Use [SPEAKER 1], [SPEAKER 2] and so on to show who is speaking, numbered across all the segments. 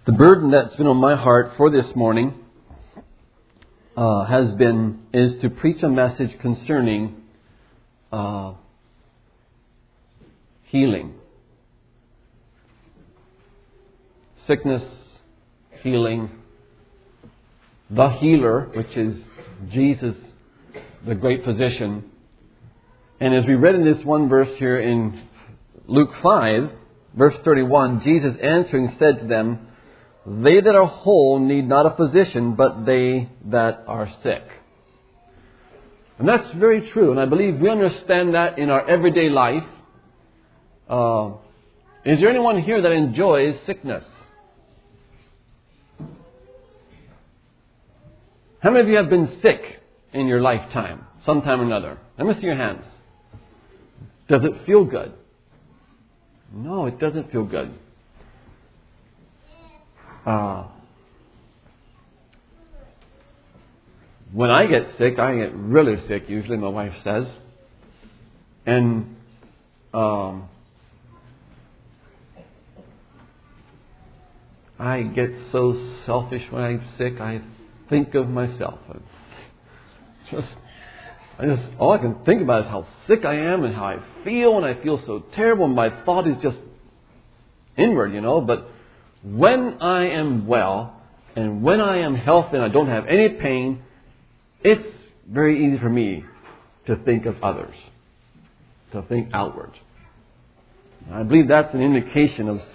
[SPEAKER 1] The burden that's been on my heart for this morning is to preach a message concerning healing. Sickness, healing, the healer, which is Jesus, the great physician. And as we read in this one verse here in Luke 5, verse 31, Jesus answering said to them, "They that are whole need not a physician, but they that are sick." And that's very true. And I believe we understand that in our everyday life. Is there anyone here that enjoys sickness? How many of you have been sick in your lifetime, sometime or another? Let me see your hands. Does it feel good? No, it doesn't feel good. When I get sick, I get really sick, usually, my wife says. And I get so selfish when I'm sick. I think of myself. All I can think about is how sick I am and how I feel, and I feel so terrible. My thought is just inward, But when I am well and when I am healthy and I don't have any pain, it's very easy for me to think of others, to think outward. I believe that's an indication of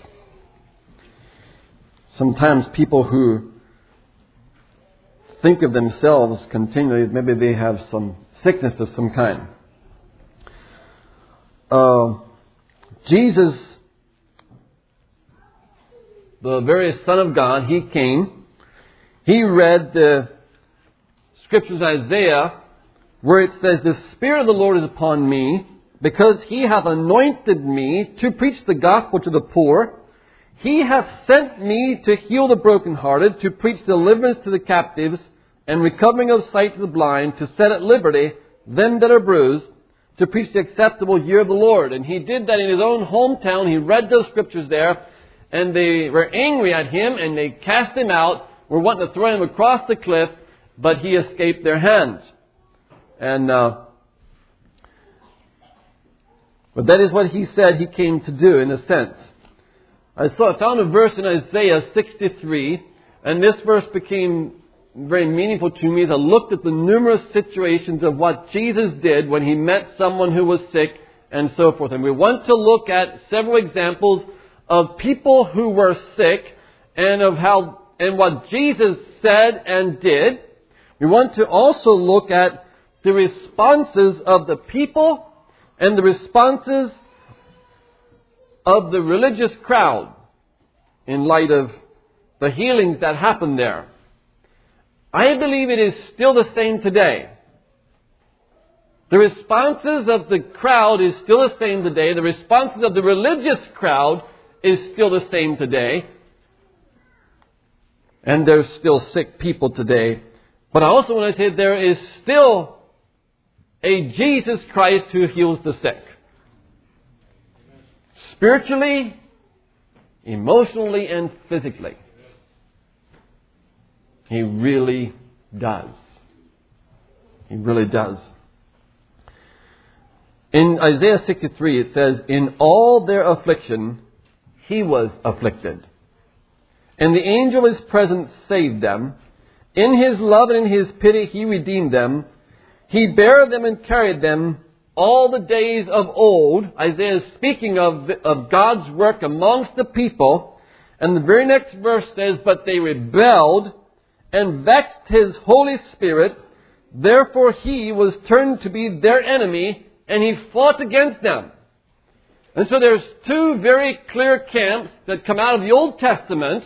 [SPEAKER 1] sometimes people who think of themselves continually, maybe they have some sickness of some kind. Jesus, the very Son of God, He came. He read the Scriptures, Isaiah, where it says, "The Spirit of the Lord is upon me, because He hath anointed me to preach the gospel to the poor. He hath sent me to heal the brokenhearted, to preach deliverance to the captives, and recovering of sight to the blind, to set at liberty them that are bruised, to preach the acceptable year of the Lord." And He did that in His own hometown. He read those Scriptures there, and they were angry at Him, and they cast Him out, were wanting to throw Him across the cliff, but He escaped their hands. And but that is what He said He came to do, in a sense. I found a verse in Isaiah 63, and this verse became very meaningful to me as I looked at the numerous situations of what Jesus did when He met someone who was sick and so forth. And we want to look at several examples of people who were sick and of how and what Jesus said and did. We want to also look at the responses of the people and the responses of the religious crowd in light of the healings that happened there. I believe it is still the same today. The responses of the crowd is still the same today. The responses of the religious crowd is still the same today. And there's still sick people today. But I also want to say there is still a Jesus Christ who heals the sick. Spiritually, emotionally, and physically. He really does. He really does. In Isaiah 63 it says, "In all their affliction He was afflicted, and the angel of His presence saved them. In His love and in His pity He redeemed them. He bare them and carried them all the days of old." Isaiah is speaking of God's work amongst the people. And the very next verse says, "But they rebelled and vexed His Holy Spirit. Therefore He was turned to be their enemy, and He fought against them." And so there's two very clear camps that come out of the Old Testament.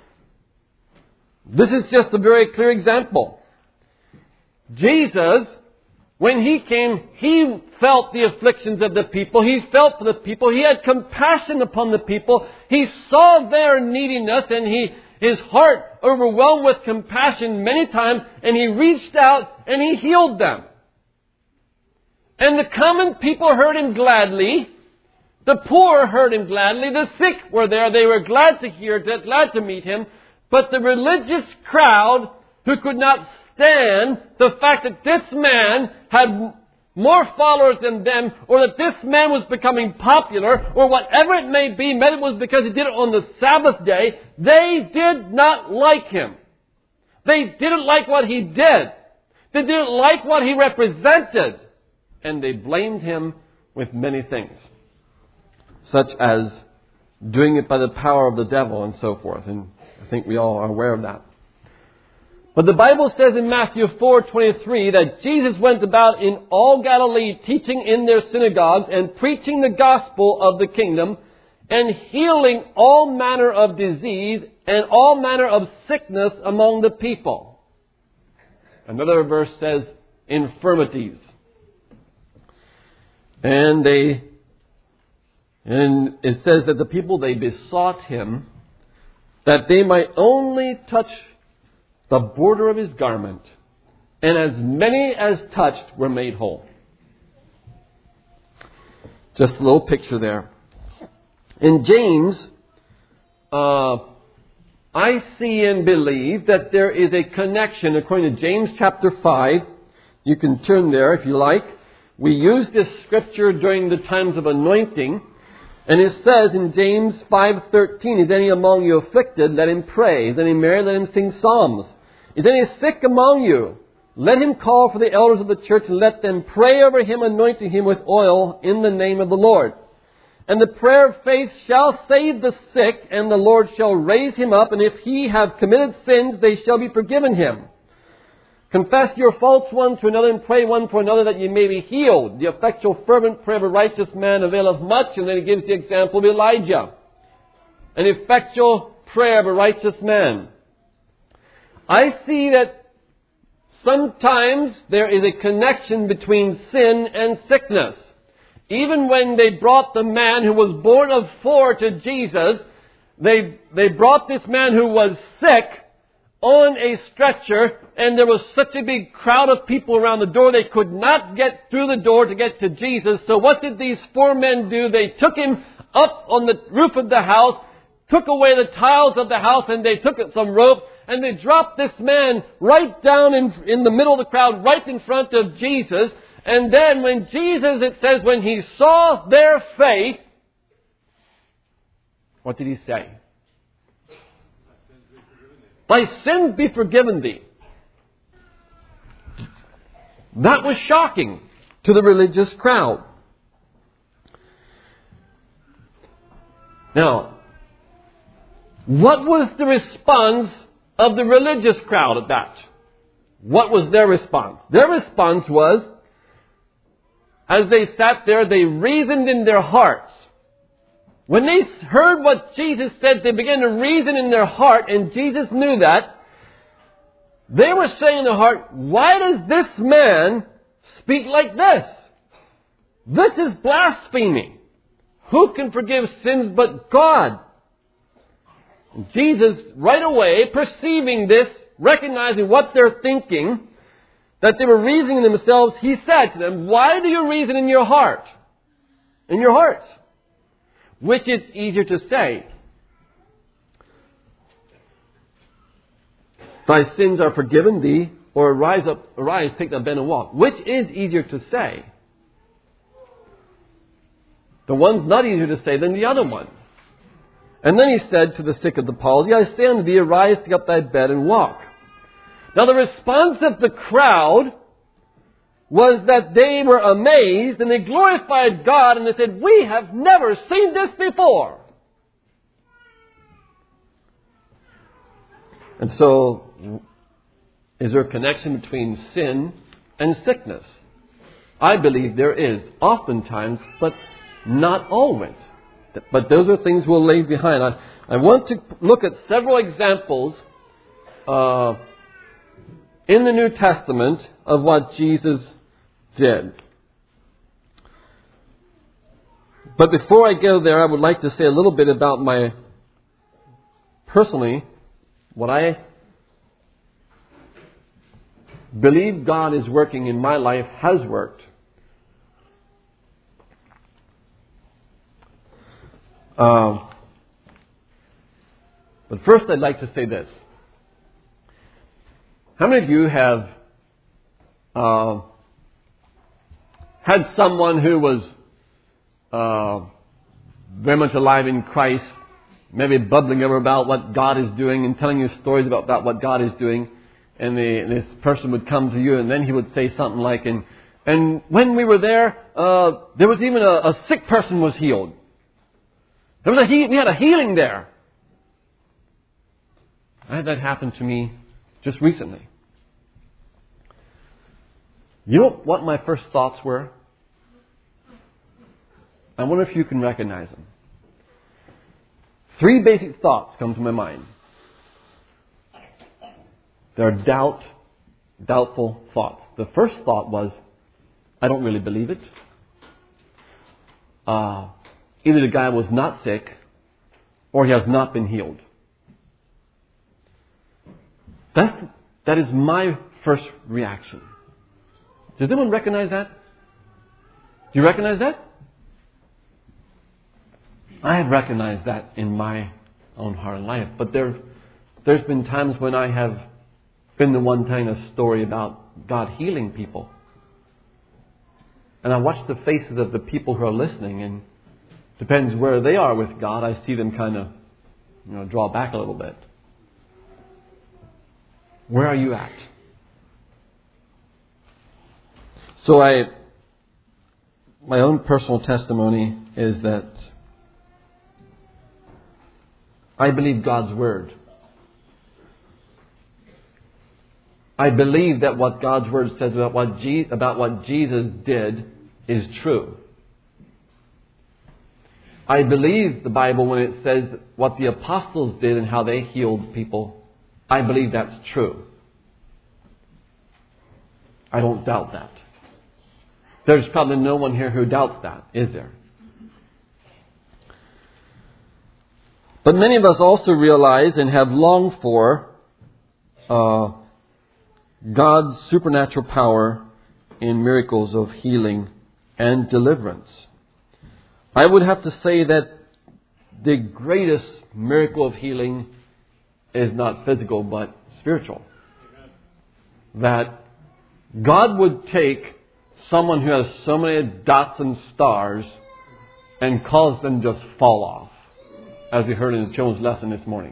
[SPEAKER 1] This is just a very clear example. Jesus, when He came, He felt the afflictions of the people. He felt for the people. He had compassion upon the people. He saw their neediness, and His heart overwhelmed with compassion many times, and He reached out and He healed them. And the common people heard Him gladly, The poor heard him gladly. The sick were there. They were glad to hear it, glad to meet him. But the religious crowd who could not stand the fact that this man had more followers than them, or that this man was becoming popular, or whatever it may be, maybe it was because he did it on the Sabbath day, they did not like him. They didn't like what he did. They didn't like what he represented. And they blamed him with many things, such as doing it by the power of the devil and so forth. And I think we all are aware of that. But the Bible says in Matthew 4:23 that Jesus went about in all Galilee, teaching in their synagogues and preaching the gospel of the kingdom and healing all manner of disease and all manner of sickness among the people. Another verse says infirmities. And it says that the people, they besought him that they might only touch the border of his garment, and as many as touched were made whole. Just a little picture there. In James, I see and believe that there is a connection, according to James chapter 5. You can turn there if you like. We use this scripture during the times of anointing. And it says in James 5:13, is any among you afflicted? Let him pray. Is any merry? Let him sing psalms. Is any sick among you? Let him call for the elders of the church and let them pray over him, anointing him with oil in the name of the Lord. And the prayer of faith shall save the sick, and the Lord shall raise him up. And if he have committed sins, they shall be forgiven him. Confess your faults one to another and pray one for another that ye may be healed. The effectual fervent prayer of a righteous man availeth much. And then he gives the example of Elijah. An effectual prayer of a righteous man. I see that sometimes there is a connection between sin and sickness. Even when they brought the man who was born of 4 to Jesus, they brought this man who was sick on a stretcher, and there was such a big crowd of people around the door they could not get through the door to get to Jesus. So what did these 4 men do? They took him up on the roof of the house, took away the tiles of the house, and they took some rope, and they dropped this man right down in the middle of the crowd, right in front of Jesus. And then when Jesus, it says, when he saw their faith, what did he say? Thy sins be forgiven thee. That was shocking to the religious crowd. Now, what was the response of the religious crowd at that? What was their response? Their response was, as they sat there, they reasoned in their hearts. When they heard what Jesus said, they began to reason in their heart, and Jesus knew that. They were saying in their heart, why does this man speak like this? This is blasphemy. Who can forgive sins but God? And Jesus, right away, perceiving this, recognizing what they're thinking, that they were reasoning themselves, he said to them, why do you reason in your heart? In your hearts. Which is easier to say? Thy sins are forgiven thee, or arise, take thy bed and walk. Which is easier to say? The one's not easier to say than the other one. And then he said to the sick of the palsy, I say unto thee, arise, take up thy bed and walk. Now the response of the crowd was that they were amazed and they glorified God and they said, we have never seen this before. And so, is there a connection between sin and sickness? I believe there is, oftentimes, but not always. But those are things we'll leave behind. I want to look at several examples in the New Testament of what Jesus did. But before I go there, I would like to say a little bit about personally, what I believe God is working in my life has worked. But first I'd like to say this. How many of you have had someone who was very much alive in Christ, maybe bubbling over about what God is doing and telling you stories about what God is doing, and this person would come to you and then he would say something like, and when we were there was even a sick person was healed. We had a healing there. I had that happen to me just recently. You know what my first thoughts were? I wonder if you can recognize them. 3 basic thoughts come to my mind. They're doubtful thoughts. The first thought was, I don't really believe it. Either the guy was not sick or he has not been healed. That is my first reaction. Does anyone recognize that? Do you recognize that? I have recognized that in my own heart and life. But there's been times when I have been the one telling a story about God healing people. And I watch the faces of the people who are listening, and depends where they are with God, I see them kind of draw back a little bit. Where are you at? So my own personal testimony is that I believe God's Word. I believe that what God's Word says about what Jesus did is true. I believe the Bible when it says what the apostles did and how they healed people. I believe that's true. I don't doubt that. There's probably no one here who doubts that, is there? But many of us also realize and have longed for God's supernatural power in miracles of healing and deliverance. I would have to say that the greatest miracle of healing is not physical but spiritual. That God would take someone who has so many dots and stars and cause them just fall off, as we heard in the children's lesson this morning.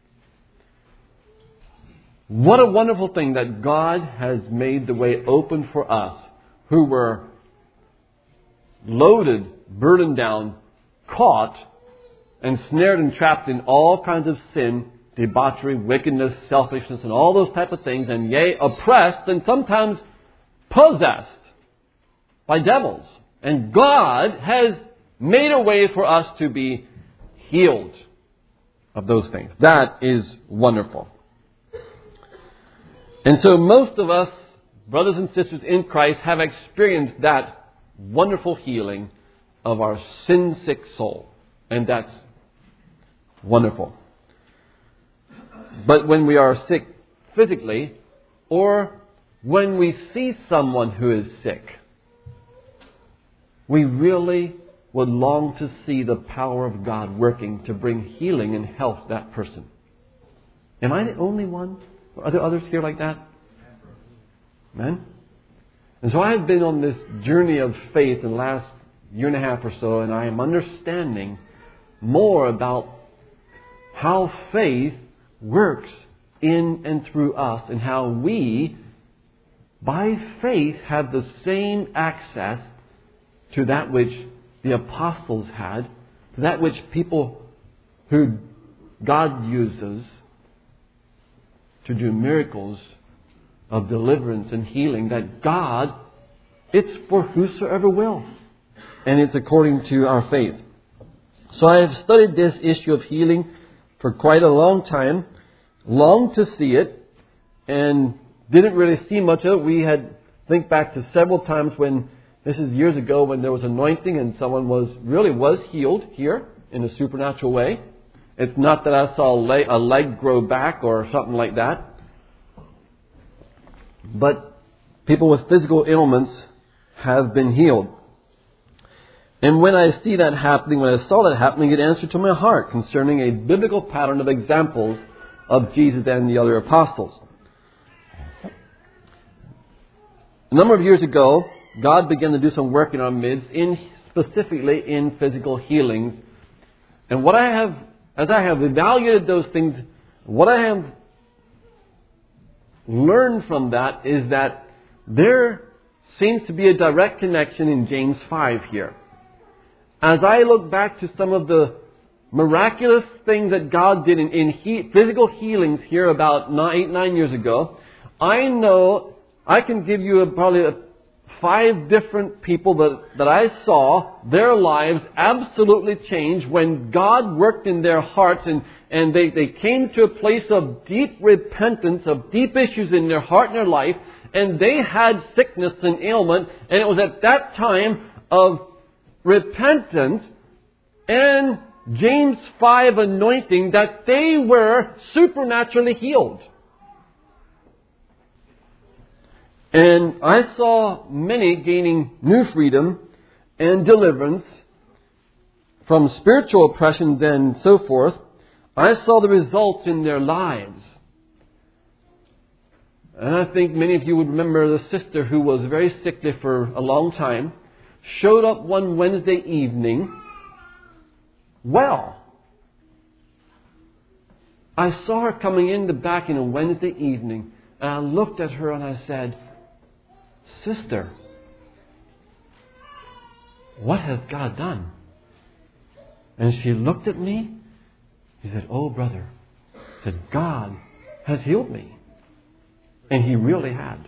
[SPEAKER 1] What a wonderful thing that God has made the way open for us who were loaded, burdened down, caught, and snared and trapped in all kinds of sin, debauchery, wickedness, selfishness, and all those type of things, and yea, oppressed and sometimes possessed by devils. And God has made a way for us to be healed of those things. That is wonderful. And so most of us, brothers and sisters in Christ, have experienced that wonderful healing of our sin-sick soul. And that's wonderful. But when we are sick physically, or when we see someone who is sick, we really would long to see the power of God working to bring healing and health to that person. Am I the only one? Are there others here like that? Amen? And so I have been on this journey of faith in the last year and a half or so, and I am understanding more about how faith works in and through us, and how we, by faith, have the same access to that which the apostles had, to that which people who God uses to do miracles of deliverance and healing, that God, it's for whosoever will. And it's according to our faith. So I have studied this issue of healing for quite a long time, longed to see it, and didn't really see much of it. Think back to several times when, this is years ago, when there was anointing and someone was healed here in a supernatural way. It's not that I saw a leg grow back or something like that. But people with physical ailments have been healed. And when I see that happening, when I saw that happening, it answered to my heart concerning a biblical pattern of examples of Jesus and the other apostles. A number of years ago, God began to do some work in our midst, specifically in physical healings. And as I have evaluated those things, what I have learned from that is that there seems to be a direct connection in James 5 here. As I look back to some of the miraculous things that God did in physical healings here about 8-9 years ago, I know I can give you probably 5 different people that I saw, their lives absolutely change when God worked in their hearts and they came to a place of deep repentance, of deep issues in their heart and their life, and they had sickness and ailment, and it was at that time of repentance and James 5 anointing that they were supernaturally healed. And I saw many gaining new freedom and deliverance from spiritual oppressions and so forth. I saw the results in their lives. And I think many of you would remember the sister who was very sickly for a long time, showed up one Wednesday evening. Well, I saw her coming in the back in a Wednesday evening, and I looked at her and I said, "Sister, what has God done?" And she looked at me. She said, "Oh, brother," said, "God has healed me." And He really had.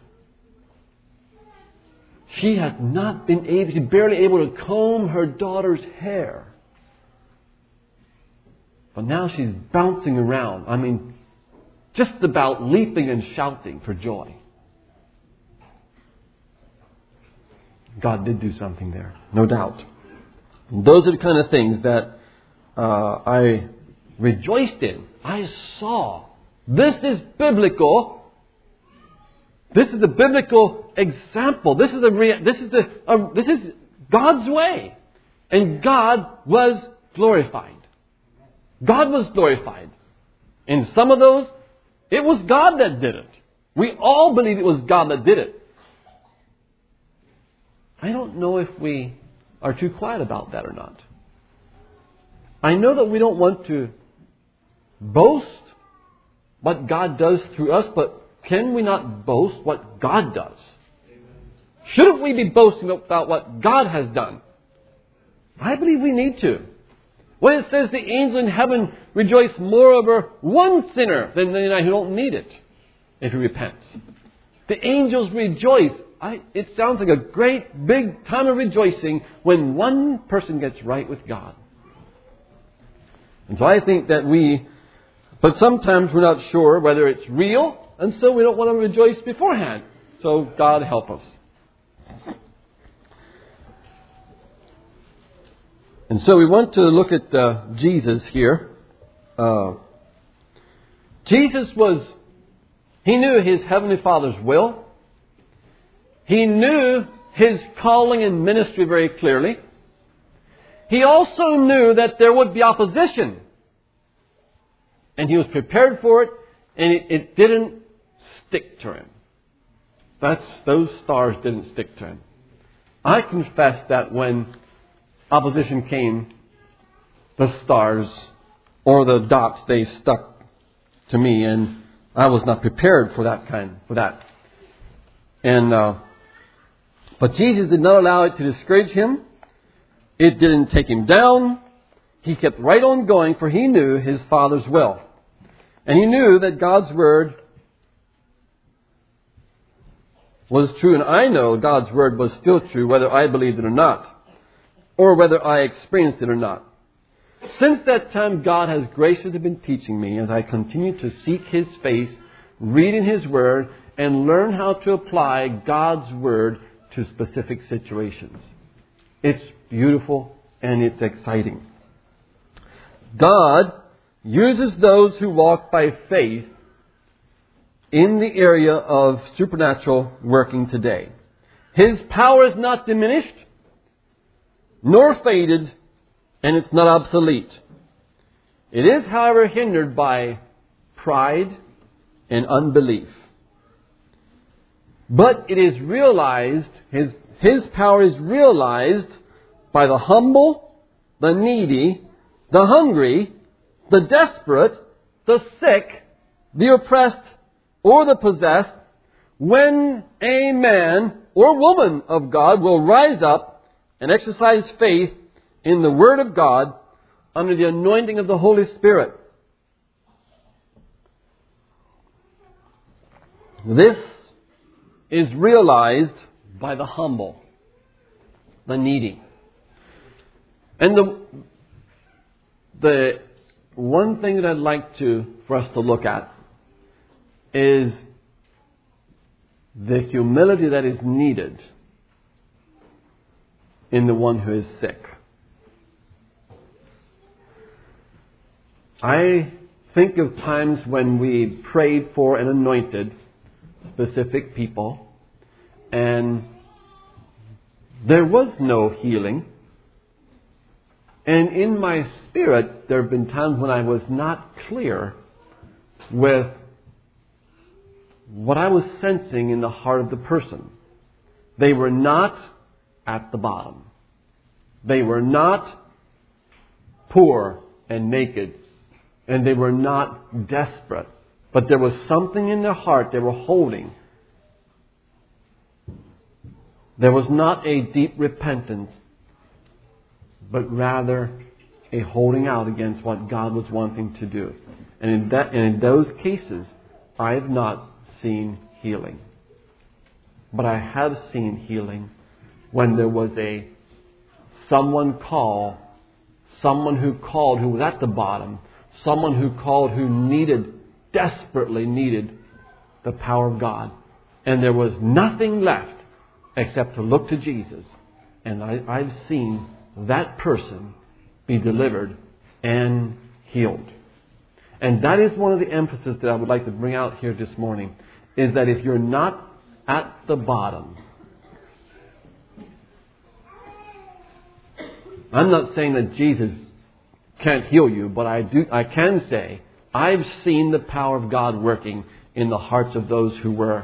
[SPEAKER 1] She had not been able, she's barely able to comb her daughter's hair. But now she's bouncing around. I mean, just about leaping and shouting for joy. God did do something there, no doubt. Those are the kind of things that I rejoiced in. I saw. This is biblical. This is a biblical example. This is God's way, and God was glorified. God was glorified. In some of those, it was God that did it. We all believe it was God that did it. I don't know if we are too quiet about that or not. I know that we don't want to boast what God does through us, but can we not boast what God does? Shouldn't we be boasting about what God has done? I believe we need to. When it says the angels in heaven rejoice more over one sinner than the who don't need it, if he repents. The angels rejoice. It sounds like a great big time of rejoicing when one person gets right with God. And so I think that but sometimes we're not sure whether it's real, and so we don't want to rejoice beforehand. So God help us. And so we want to look at Jesus here. Jesus he knew His Heavenly Father's will. He knew His calling and ministry very clearly. He also knew that there would be opposition. And He was prepared for it, and it didn't stick to Him. Those stars didn't stick to Him. I confess that when opposition came, the stars or the dots, they stuck to me, and I was not prepared for that. And but Jesus did not allow it to discourage Him. It didn't take Him down. He kept right on going, for He knew His Father's will. And He knew that God's Word was true, and I know God's Word was still true, whether I believed it or not, or whether I experienced it or not. Since that time, God has graciously been teaching me as I continue to seek His face, read in His Word, and learn how to apply God's Word to specific situations. It's beautiful and it's exciting. God uses those who walk by faith in the area of supernatural working today. His power is not diminished. nor faded, and it's not obsolete. It is, however, hindered by pride and unbelief. But it is realized, His power is realized by the humble, the needy, the hungry, the desperate, the sick, the oppressed, or the possessed, when a man or woman of God will rise up and exercise faith in the Word of God under the anointing of the Holy Spirit. This is realized by the humble, the needy. And the one thing that I'd like for us to look at is the humility that is needed in the one who is sick. I think of times when we prayed for and anointed specific people, and there was no healing. And in my spirit, there have been times when I was not clear with what I was sensing in the heart of the person. They were not at the bottom. They were not poor and naked. And they were not desperate. But there was something in their heart they were holding. There was not a deep repentance, but rather a holding out against what God was wanting to do. And in those cases, I have not seen healing. But I have seen healing when there was someone who called who was at the bottom, someone who called who desperately needed the power of God. And there was nothing left except to look to Jesus. And I've seen that person be delivered and healed. And that is one of the emphasis that I would like to bring out here this morning, is that if you're not at the bottom, I'm not saying that Jesus can't heal you, but I can say I've seen the power of God working in the hearts of those who were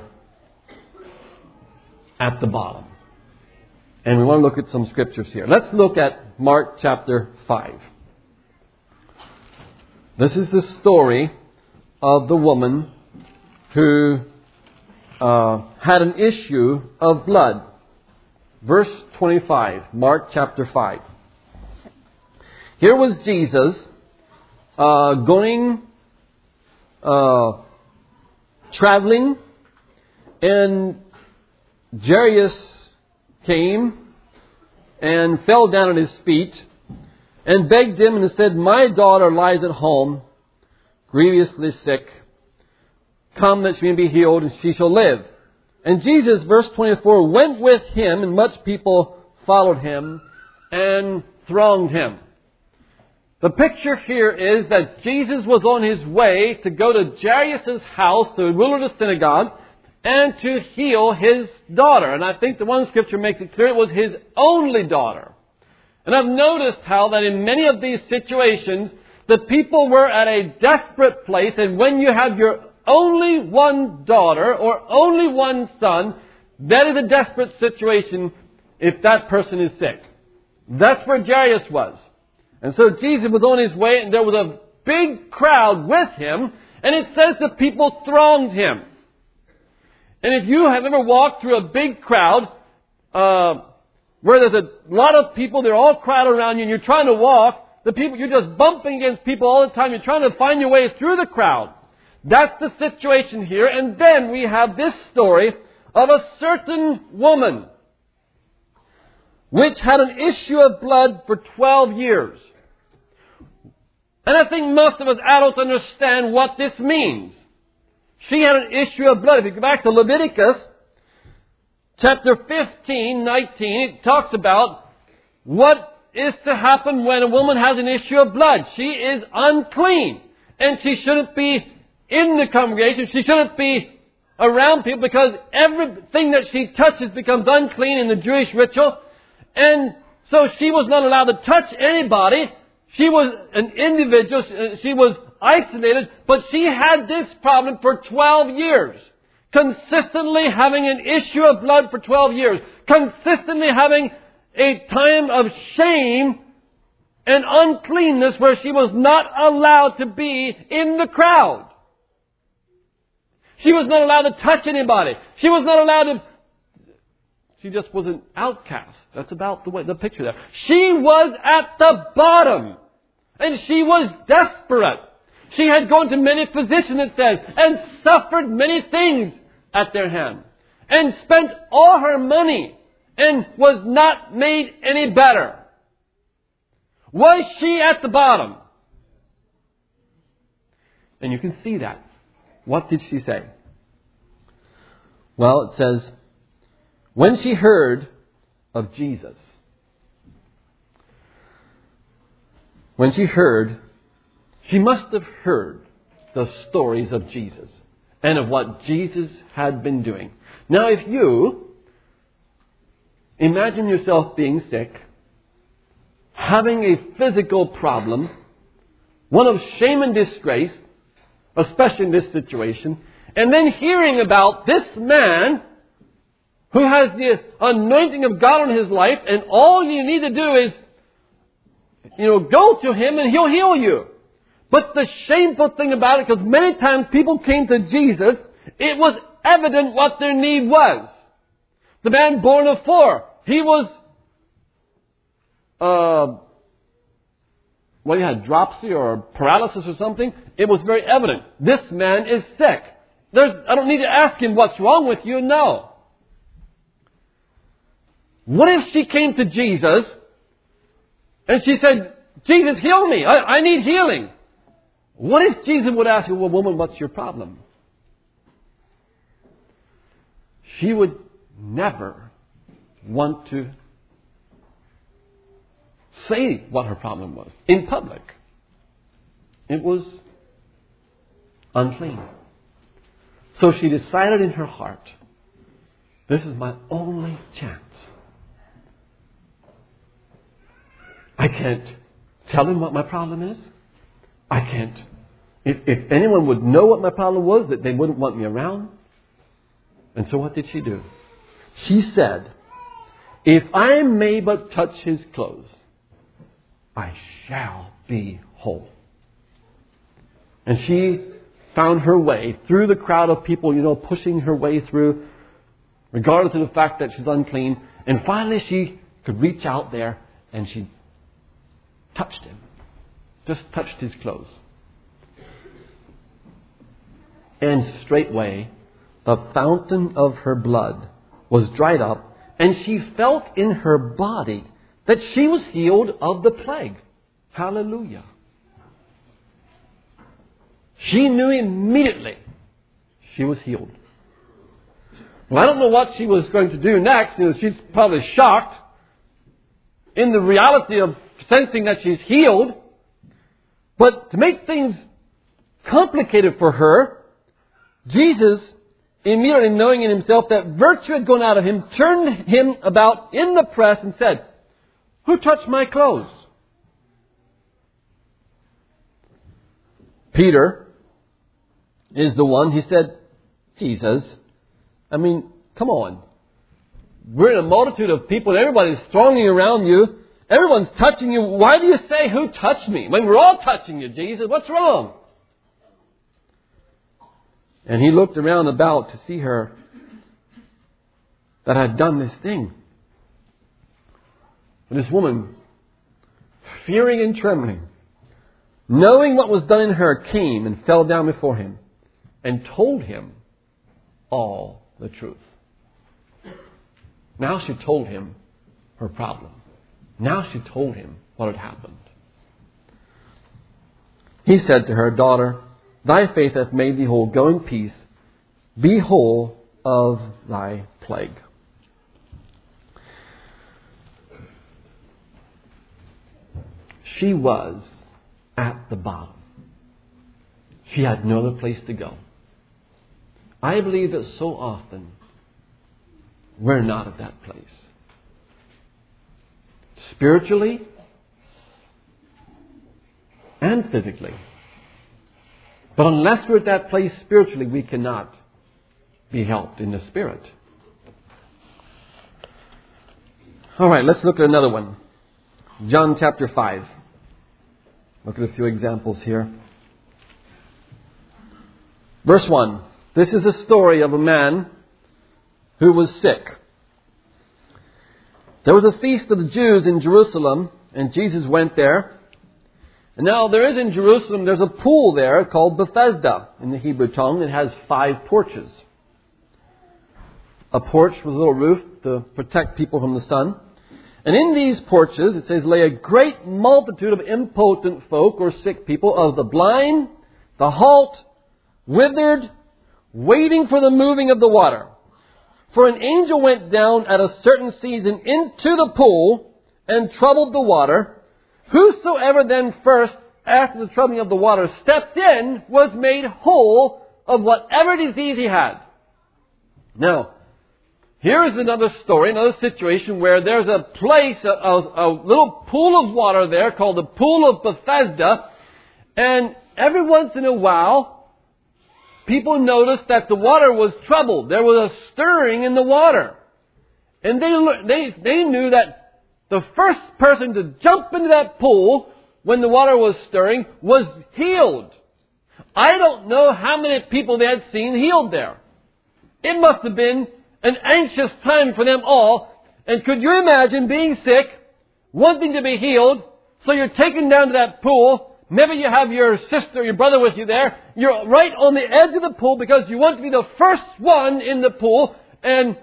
[SPEAKER 1] at the bottom. And we want to look at some scriptures here. Let's look at Mark chapter 5. This is the story of the woman who had an issue of blood. Verse 25, Mark chapter 5. Here was Jesus traveling, and Jairus came and fell down at his feet and begged him and said, "My daughter lies at home, grievously sick. Come that she may be healed, and she shall live." And Jesus, verse 24, went with him, and much people followed him and thronged him. The picture here is that Jesus was on his way to go to Jairus' house, the ruler of the synagogue, and to heal his daughter. And I think the one scripture makes it clear it was his only daughter. And I've noticed how that in many of these situations, the people were at a desperate place, and when you have your only one daughter or only one son, that is a desperate situation if that person is sick. That's where Jairus was. And so Jesus was on his way, and there was a big crowd with him, and it says the people thronged him. And if you have ever walked through a big crowd, where there's a lot of people, they're all crowded around you, and you're trying to walk, you're just bumping against people all the time, you're trying to find your way through the crowd. That's the situation here. And then we have this story of a certain woman which had an issue of blood for 12 years. And I think most of us adults understand what this means. She had an issue of blood. If you go back to Leviticus chapter 15, 19, it talks about what is to happen when a woman has an issue of blood. She is unclean. And she shouldn't be in the congregation. She shouldn't be around people, because everything that she touches becomes unclean in the Jewish ritual. And So she was not allowed to touch anybody. She was an individual. She was isolated. But she had this problem for 12 years. Consistently having an issue of blood for 12 years. Consistently having a time of shame and uncleanness where she was not allowed to be in the crowd. She was not allowed to touch anybody. She was not allowed to... She just was an outcast. That's about the picture there. She was at the bottom. And she was desperate. She had gone to many physicians, it says, and suffered many things at their hand. And spent all her money and was not made any better. Was she at the bottom? And you can see that. What did she say? Well, it says, when she heard of Jesus. When she heard, she must have heard the stories of Jesus and of what Jesus had been doing. Now, if you imagine yourself being sick, having a physical problem, one of shame and disgrace, especially in this situation, and then hearing about this man who has the anointing of God on his life, and all you need to do is, go to him and he'll heal you. But the shameful thing about it, because many times people came to Jesus, it was evident what their need was. The man born of 4, he was, he had dropsy or paralysis or something. It was very evident. This man is sick. I don't need to ask him what's wrong with you. No. What if she came to Jesus and she said, Jesus, heal me. I need healing. What if Jesus would ask her, well, woman, what's your problem? She would never want to say what her problem was in public. It was unclean. So she decided in her heart, this is my only chance. I can't tell him what my problem is. I can't. If anyone would know what my problem was, that they wouldn't want me around. And so what did she do? She said, if I may but touch his clothes, I shall be whole. And she found her way through the crowd of people, pushing her way through, regardless of the fact that she's unclean. And finally she could reach out there and she touched him. Just touched his clothes. And straightway the fountain of her blood was dried up, and she felt in her body that she was healed of the plague. Hallelujah. She knew immediately she was healed. Well, I don't know what she was going to do next. She's probably shocked in the reality of sensing that she's healed. But to make things complicated for her, Jesus, immediately knowing in himself that virtue had gone out of him, turned him about in the press and said, who touched my clothes? Peter is the one. He said, Jesus, come on. We're in a multitude of people. Everybody's thronging around you. Everyone's touching you. Why do you say, who touched me? We're all touching you, Jesus. What's wrong? And he looked around about to see her that had done this thing. And this woman, fearing and trembling, knowing what was done in her, came and fell down before him and told him all the truth. Now she told him her problem. Now she told him what had happened. He said to her, daughter, thy faith hath made thee whole. Go in peace. Be whole of thy plague. She was at the bottom. She had no other place to go. I believe that so often we're not at that place. spiritually and physically. But unless we're at that place spiritually, we cannot be helped in the Spirit. All right, let's look at another one. John chapter 5. Look at a few examples here. Verse 1. This is the story of a man who was sick. There was a feast of the Jews in Jerusalem, and Jesus went there. And now there is in Jerusalem, there's a pool there called Bethesda in the Hebrew tongue. It has 5 porches. A porch with a little roof to protect people from the sun. And in these porches, it says, lay a great multitude of impotent folk or sick people, of the blind, the halt, withered, waiting for the moving of the water. For an angel went down at a certain season into the pool and troubled the water. Whosoever then first, after the troubling of the water, stepped in, was made whole of whatever disease he had. Now, here is another story, another situation where there's a place, a little pool of water there called the Pool of Bethesda. And every once in a while, people noticed that the water was troubled. There was a stirring in the water. And they knew that the first person to jump into that pool when the water was stirring was healed. I don't know how many people they had seen healed there. It must have been an anxious time for them all. And could you imagine being sick, wanting to be healed, so you're taken down to that pool. Maybe you have your sister or your brother with you there. You're right on the edge of the pool because you want to be the first one in the pool. And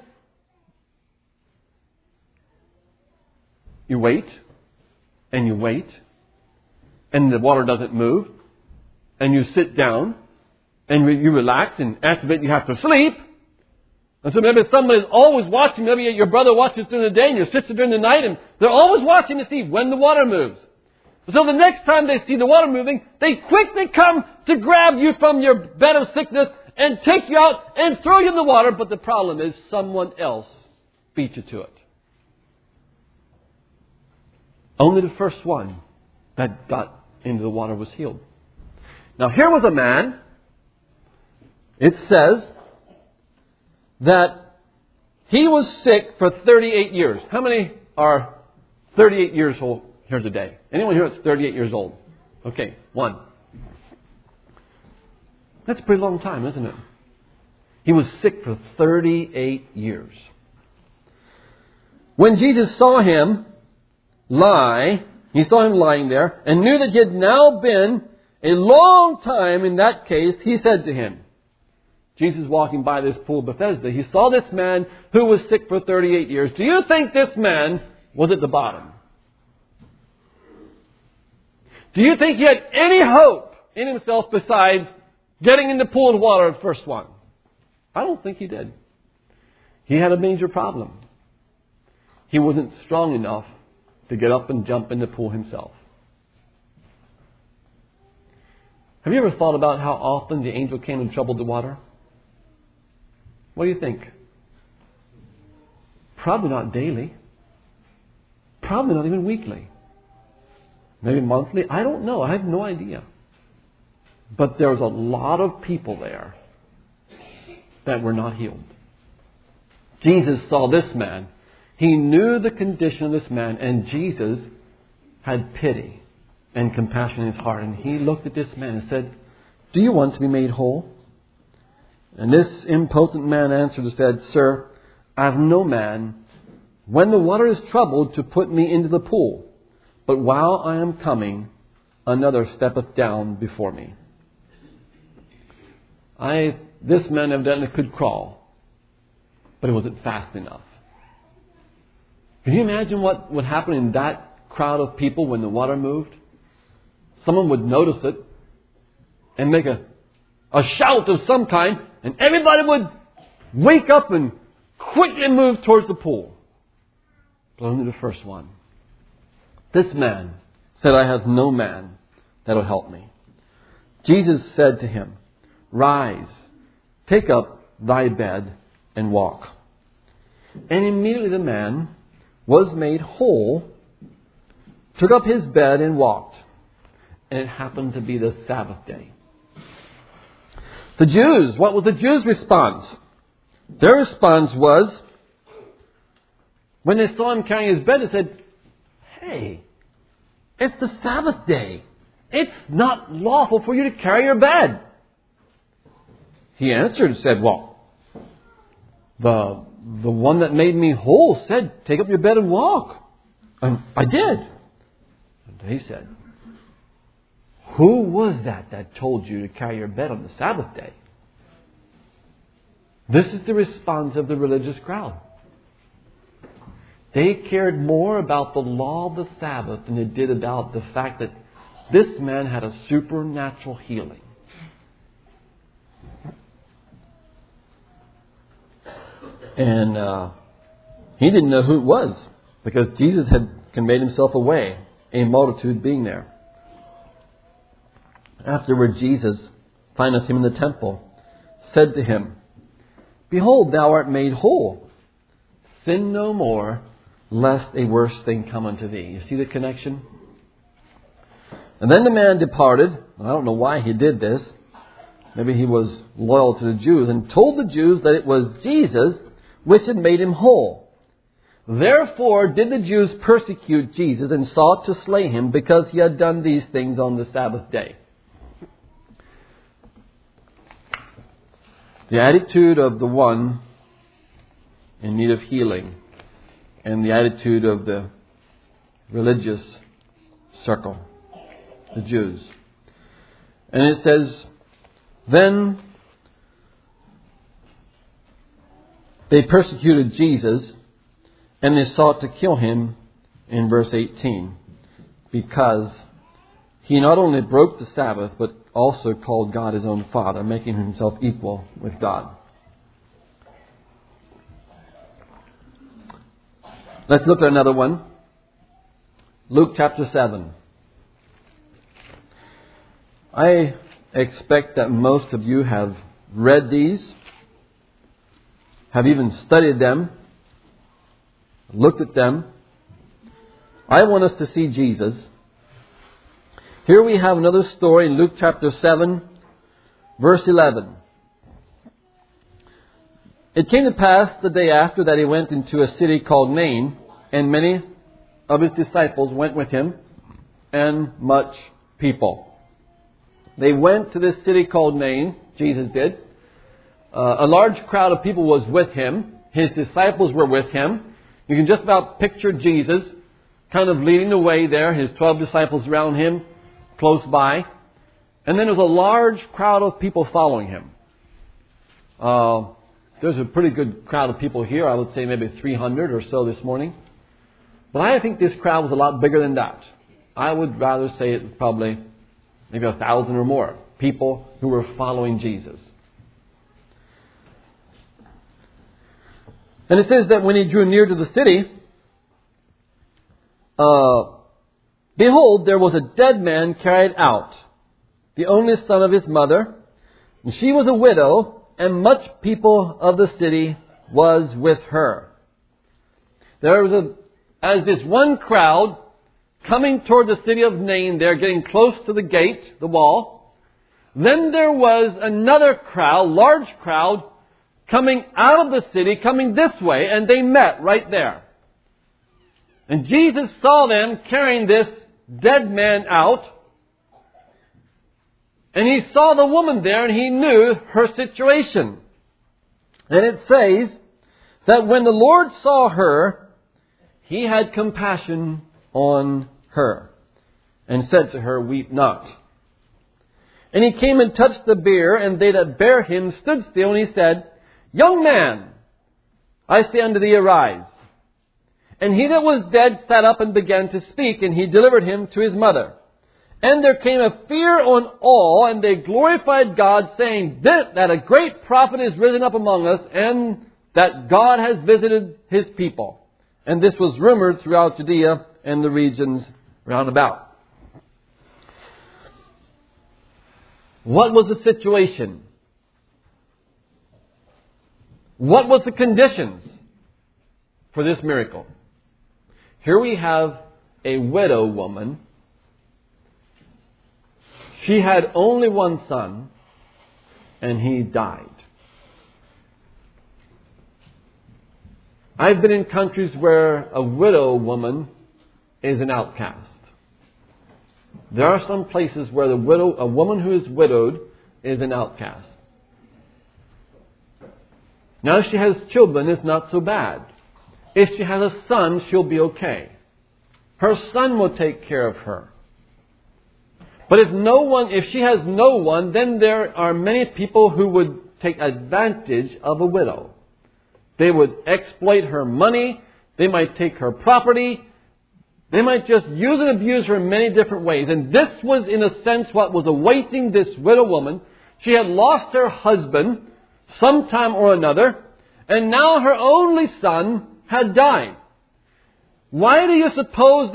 [SPEAKER 1] you wait, and you wait, and the water doesn't move. And you sit down, and you relax, and after a bit you have to sleep. And so maybe somebody's always watching. Maybe your brother watches during the day and your sister during the night. And they're always watching to see when the water moves. So the next time they see the water moving, they quickly come to grab you from your bed of sickness and take you out and throw you in the water. But the problem is someone else beat you to it. Only the first one that got into the water was healed. Now here was a man, it says, that he was sick for 38 years. How many are 38 years old here today? Anyone here that's 38 years old? Okay, 1. That's a pretty long time, isn't it? He was sick for 38 years. When Jesus saw him lying there, and knew that he had now been a long time in that case, he said to him, Jesus walking by this pool of Bethesda, he saw this man who was sick for 38 years. Do you think this man was at the bottom? Do you think he had any hope in himself besides getting in the pool of water at first one? I don't think he did. He had a major problem. He wasn't strong enough to get up and jump in the pool himself. Have you ever thought about how often the angel came and troubled the water? What do you think? Probably not daily. Probably not even weekly. Maybe monthly. I don't know. I have no idea. But there was a lot of people there that were not healed. Jesus saw this man. He knew the condition of this man. And Jesus had pity and compassion in his heart. And he looked at this man and said, do you want to be made whole? And this impotent man answered and said, Sir, I have no man, when the water is troubled, to put me into the pool. But while I am coming, another steppeth down before me. This man evidently could crawl, but it wasn't fast enough. Can you imagine what would happen in that crowd of people when the water moved? Someone would notice it and make a shout of some kind, and everybody would wake up and quickly move towards the pool. But only the first one. This man said, I have no man that will help me. Jesus said to him, Rise, take up thy bed and walk. And immediately the man was made whole took up his bed and walked. And it happened to be the Sabbath day. The Jews, what was the Jews' response? Their response was, when they saw him carrying his bed, they said, "Hey, it's the Sabbath day. It's not lawful for you to carry your bed." He answered and said, "Well, the one that made me whole said, 'Take up your bed and walk.' And I did." And he said, "Who was that told you to carry your bed on the Sabbath day?" This is the response of the religious crowd. They cared more about the law of the Sabbath than they did about the fact that this man had a supernatural healing. And he didn't know who it was, because Jesus had conveyed himself away, a multitude being there. Afterward, Jesus, finding him in the temple, said to him, "Behold, thou art made whole. Sin no more, lest a worse thing come unto thee." You see the connection? And then the man departed. I don't know why he did this. Maybe he was loyal to the Jews, and told the Jews that it was Jesus which had made him whole. Therefore did the Jews persecute Jesus and sought to slay him, because he had done these things on the Sabbath day. The attitude of the one in need of healing, and the attitude of the religious circle, the Jews. And it says, then they persecuted Jesus, and they sought to kill him in verse 18, because he not only broke the Sabbath, but also called God his own Father, making himself equal with God. Let's look at another one. Luke chapter 7. I expect that most of you have read these, have even studied them, looked at them. I want us to see Jesus. Here we have another story in Luke chapter 7, verse 11. It came to pass the day after that he went into a city called Nain, and many of his disciples went with him, and much people. They went to this city called Nain, Jesus did. A large crowd of people was with him. His disciples were with him. You can just about picture Jesus kind of leading the way there, his 12 disciples around him, close by. And then there's a large crowd of people following him. There's a pretty good crowd of people here. I would say maybe 300 or so this morning. But I think this crowd was a lot bigger than that. I would rather say it was probably maybe 1,000 or more people who were following Jesus. And it says that when he drew near to the city, behold, there was a dead man carried out, the only son of his mother. And she was a widow, and much people of the city was with her. There was as this one crowd coming toward the city of Nain, they're getting close to the gate, the wall. Then there was another crowd, large crowd, coming out of the city, coming this way, and they met right there. And Jesus saw them carrying this dead man out. And he saw the woman there, and he knew her situation. And it says that when the Lord saw her, he had compassion on her, and said to her, "Weep not." And he came and touched the bier, and they that bare him stood still, and he said, "Young man, I say unto thee, arise." And he that was dead sat up and began to speak, and he delivered him to his mother. And there came a fear on all, and they glorified God, saying that a great prophet is risen up among us, and that God has visited his people. And this was rumored throughout Judea and the regions round about. What was the situation? What was the conditions for this miracle? Here we have a widow woman. She had only one son, and he died. I've been in countries where a widow woman is an outcast. There are some places where a woman who is widowed is an outcast. Now, if she has children, it's not so bad. If she has a son, she'll be okay. Her son will take care of her. But if she has no one, then there are many people who would take advantage of a widow. They would exploit her money. They might take her property. They might just use and abuse her in many different ways. And this was, in a sense, what was awaiting this widow woman. She had lost her husband sometime or another, and now her only son had died. Why do you suppose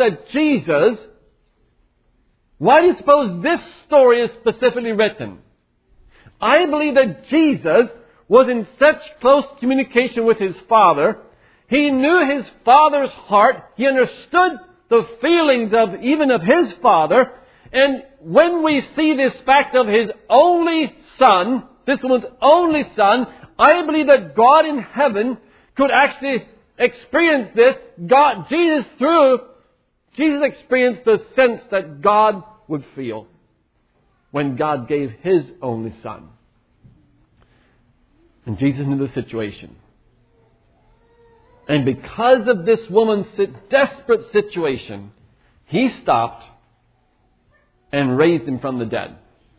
[SPEAKER 1] this story is specifically written? I believe that Jesus was in such close communication with His Father. He knew His Father's heart. He understood the feelings of His Father. And when we see this fact of His only Son, this woman's only son, I believe that God in heaven could actually experience this. Jesus experienced the sense that God would feel when God gave His only Son. And Jesus knew the situation. And because of this woman's desperate situation, He stopped and raised Him from the dead.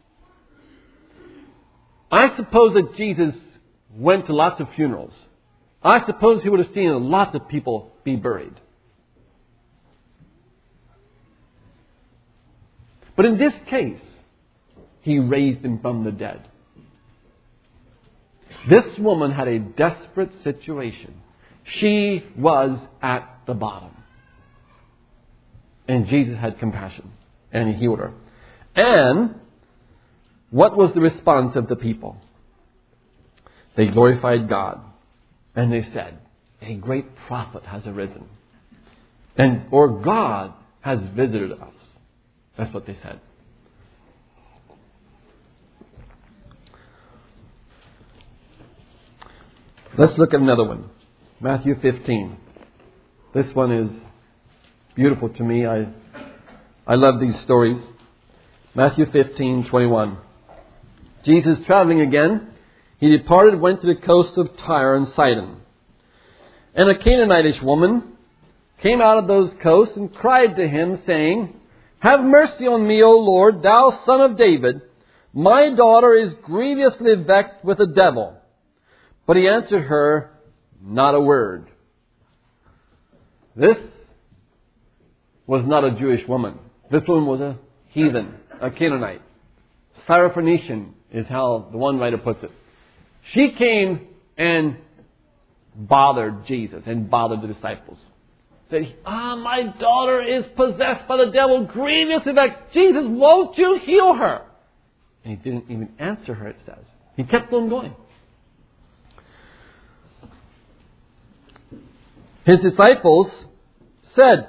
[SPEAKER 1] I suppose that Jesus went to lots of funerals. I suppose He would have seen lots of people be buried. But in this case, He raised Him from the dead. This woman had a desperate situation. She was at the bottom. And Jesus had compassion. And He healed her. And what was the response of the people? They glorified God. And they said, a great prophet has arisen. Or God has visited us. That's what they said. Let's look at another one. Matthew 15. This one is beautiful to me. I love these stories. Matthew 15:21. Jesus, traveling again, He departed, went to the coast of Tyre and Sidon. And a Canaanitish woman came out of those coasts and cried to Him, saying, "Have mercy on me, O Lord, Thou Son of David. My daughter is grievously vexed with a devil." But He answered her not a word. This was not a Jewish woman. This woman was a heathen, a Canaanite. Syrophoenician is how the one writer puts it. She came and bothered Jesus and bothered the disciples. Said, my daughter is possessed by the devil, grievously vexed. Jesus, won't you heal her? And He didn't even answer her, it says. He kept on going. His disciples said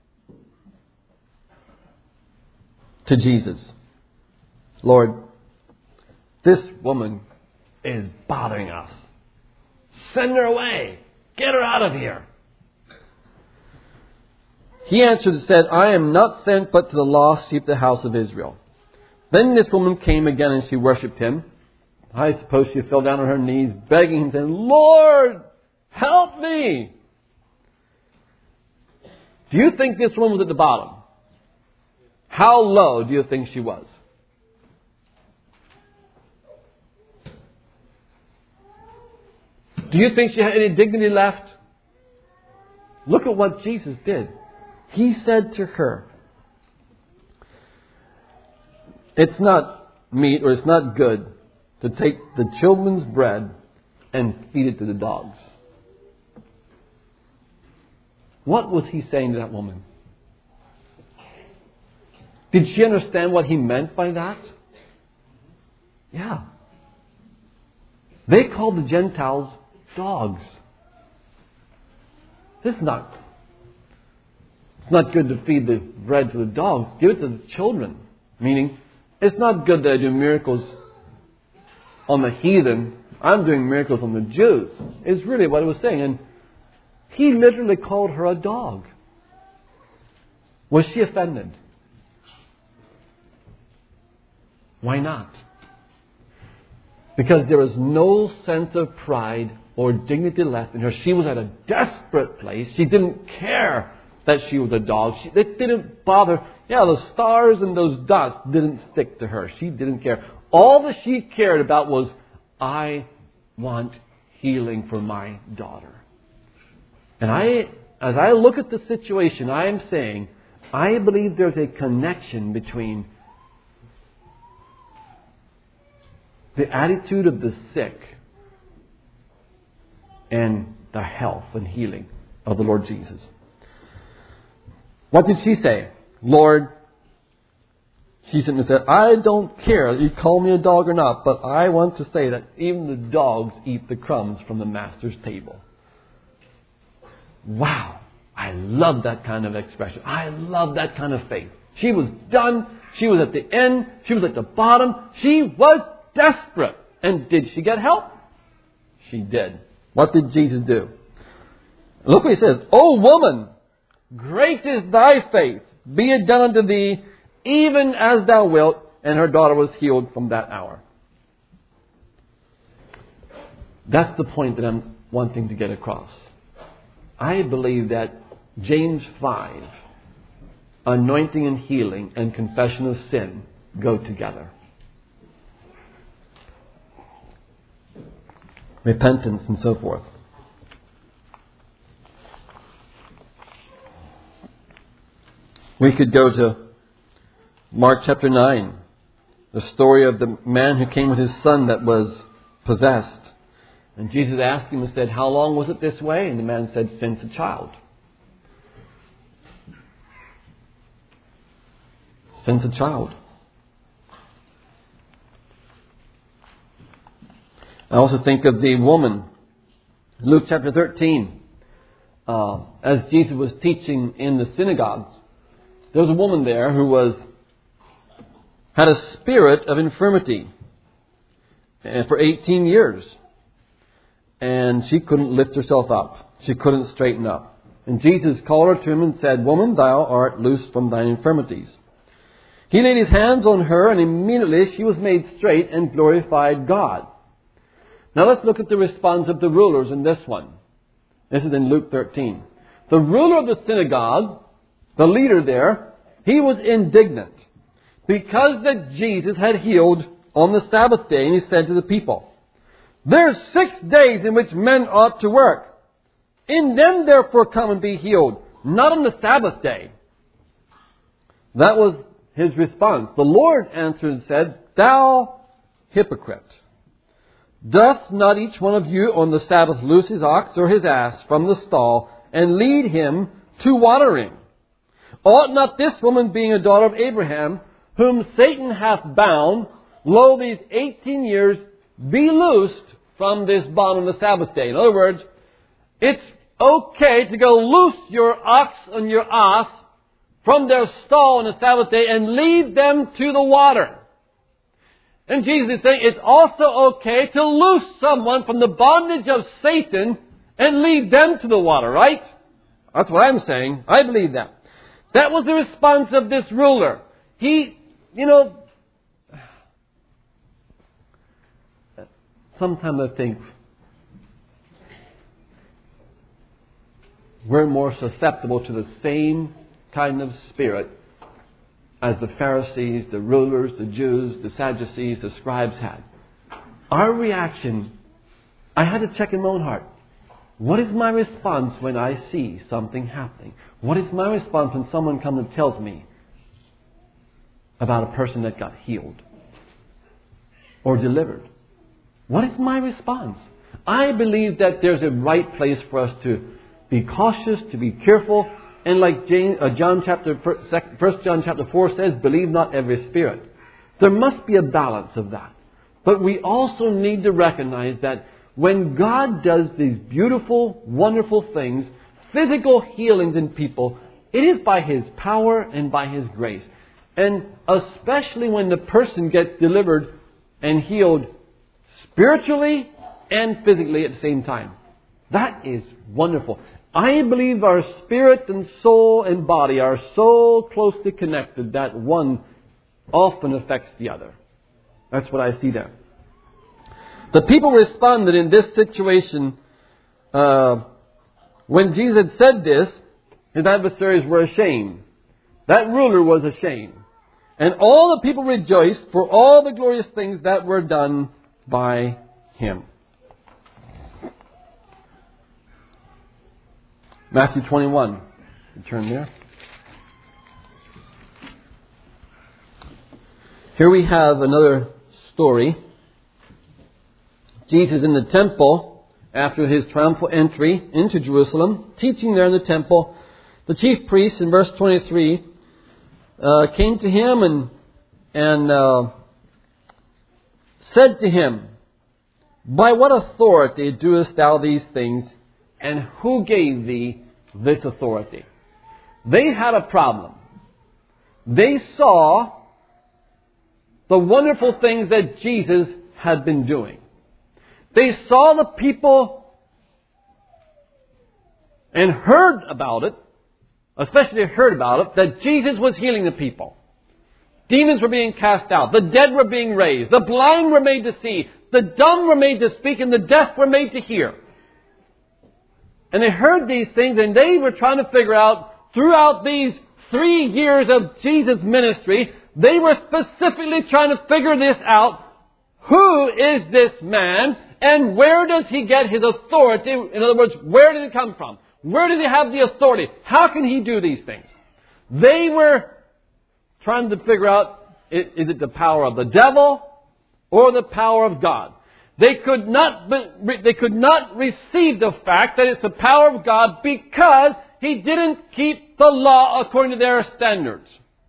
[SPEAKER 1] to Jesus, "Lord, this woman is bothering us. Send her away. Get her out of here." He answered and said, "I am not sent but to the lost sheep of the house of Israel." Then this woman came again and she worshipped Him. I suppose she fell down on her knees, begging Him, saying, "Lord, help me." Do you think this woman was at the bottom? How low do you think she was? Do you think she had any dignity left? Look at what Jesus did. He said to her, "It's not meat or it's not good to take the children's bread and feed it to the dogs." What was He saying to that woman? Did she understand what He meant by that? Yeah. They called the Gentiles dogs. This is not It's not good to feed the bread to the dogs. Give it to the children. Meaning, it's not good that I do miracles on the heathen. I'm doing miracles on the Jews. Is really what it was saying. And he literally called her a dog. Was she offended? Why not? Because there was no sense of pride or dignity left in her. She was at a desperate place. She didn't care that she was a dog. It didn't bother. Yeah, the stars and those dots didn't stick to her. She didn't care. All that she cared about was, I want healing for my daughter. And as I look at the situation, I am saying, I believe there's a connection between the attitude of the sick and the health and healing of the Lord Jesus. What did she say? Lord, she simply said, I don't care that you call me a dog or not, but I want to say that even the dogs eat the crumbs from the master's table. Wow. I love that kind of expression. I love that kind of faith. She was done. She was at the end. She was at the bottom. She was desperate. And did she get help? She did. What did Jesus do? Look what he says. O woman, great is thy faith. Be it done unto thee, even as thou wilt. And her daughter was healed from that hour. That's the point that I'm wanting to get across. I believe that James 5, anointing and healing and confession of sin go together. Repentance and so forth. We could go to Mark chapter 9, the story of the man who came with his son that was possessed. And Jesus asked him and said, how long was it this way? And the man said, since a child. Since a child. I also think of the woman, Luke chapter 13. As Jesus was teaching in the synagogues, there was a woman there who had a spirit of infirmity for 18 years. And she couldn't lift herself up. She couldn't straighten up. And Jesus called her to him and said, woman, thou art loosed from thine infirmities. He laid his hands on her, and immediately she was made straight and glorified God. Now let's look at the response of the rulers in this one. This is in Luke 13. The ruler of the synagogue, the leader there, he was indignant because that Jesus had healed on the Sabbath day, and he said to the people, there's 6 days in which men ought to work. In them therefore come and be healed, not on the Sabbath day. That was his response. The Lord answered and said, thou hypocrite, doth not each one of you on the Sabbath loose his ox or his ass from the stall and lead him to watering? Ought not this woman, being a daughter of Abraham, whom Satan hath bound, lo, these 18 years, be loosed from this bond on the Sabbath day? In other words, it's okay to go loose your ox and your ass from their stall on the Sabbath day and lead them to the water. And Jesus is saying it's also okay to loose someone from the bondage of Satan and lead them to the water, right? That's what I'm saying. I believe that. That was the response of this ruler. Sometimes I think we're more susceptible to the same kind of spirit as the Pharisees, the rulers, the Jews, the Sadducees, the scribes had. Our reaction, I had to check in my own heart. What is my response when I see something happening? What is my response when someone comes and tells me about a person that got healed or delivered? What is my response? I believe that there's a right place for us to be cautious, to be careful. And like 1 John chapter 4 says, believe not every spirit. There must be a balance of that. But we also need to recognize that when God does these beautiful, wonderful things, physical healings in people, It is by His power and by His grace. And especially when the person gets delivered and healed spiritually and physically at the same time. That is wonderful. I believe our spirit and soul and body are so closely connected that one often affects the other. That's what I see there. The people responded in this situation when Jesus had said this, his adversaries were ashamed. That ruler was ashamed. And all the people rejoiced for all the glorious things that were done by him. Matthew 21. You turn there. Here we have another story. Jesus in the temple, after his triumphal entry into Jerusalem, teaching there in the temple. The chief priest, in verse 23, came to him and said to him, "By what authority doest thou these things, and who gave thee this authority?" They had a problem. They saw the wonderful things that Jesus had been doing. They saw the people and heard about it, especially heard about it, that Jesus was healing the people. Demons were being cast out. The dead were being raised. The blind were made to see. The dumb were made to speak, and the deaf were made to hear. And they heard these things, and they were trying to figure out, throughout these 3 years of Jesus' ministry, they were specifically trying to figure this out. Who is this man, and where does he get his authority? In other words, where did it come from? Where does he have the authority? How can he do these things? They were trying to figure out, is it the power of the devil or the power of God? They could not receive the fact that it's the power of God because he didn't keep the law according to their standards.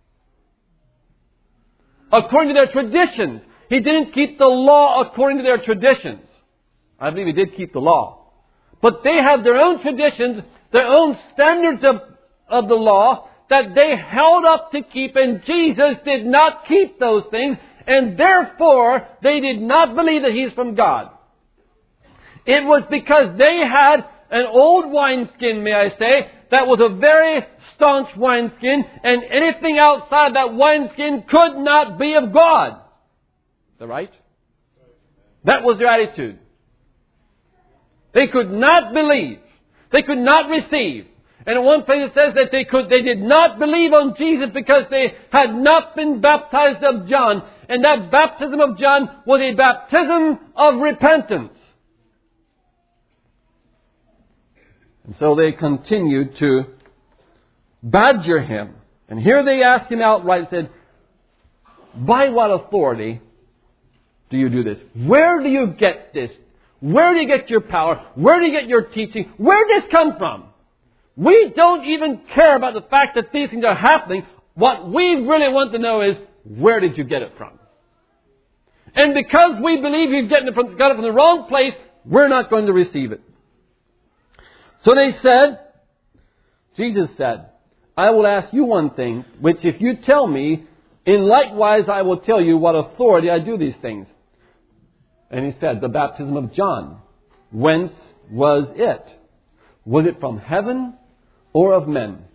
[SPEAKER 1] According to their traditions. He didn't keep the law according to their traditions. I believe he did keep the law. But they have their own traditions, their own standards of the law that they held up to keep, and Jesus did not keep those things, and therefore they did not believe that He's from God. It was because they had an old wineskin, may I say, that was a very staunch wineskin, and anything outside that wineskin could not be of God. Is that right? That was their attitude. They could not believe. They could not receive. And in one place it says that they did not believe on Jesus because they had not been baptized of John. And that baptism of John was a baptism of repentance. And so they continued to badger him. And here they asked him outright and said, "By what authority do you do this? Where do you get this? Where do you get your power? Where do you get your teaching? Where did this come from? We don't even care about the fact that these things are happening. What we really want to know is, where did you get it from? And because we believe you've got it from the wrong place, we're not going to receive it." So they said, Jesus said, "I will ask you one thing, which if you tell me, in likewise I will tell you what authority I do these things." And he said, "The baptism of John, whence was it? Was it from heaven or of men?"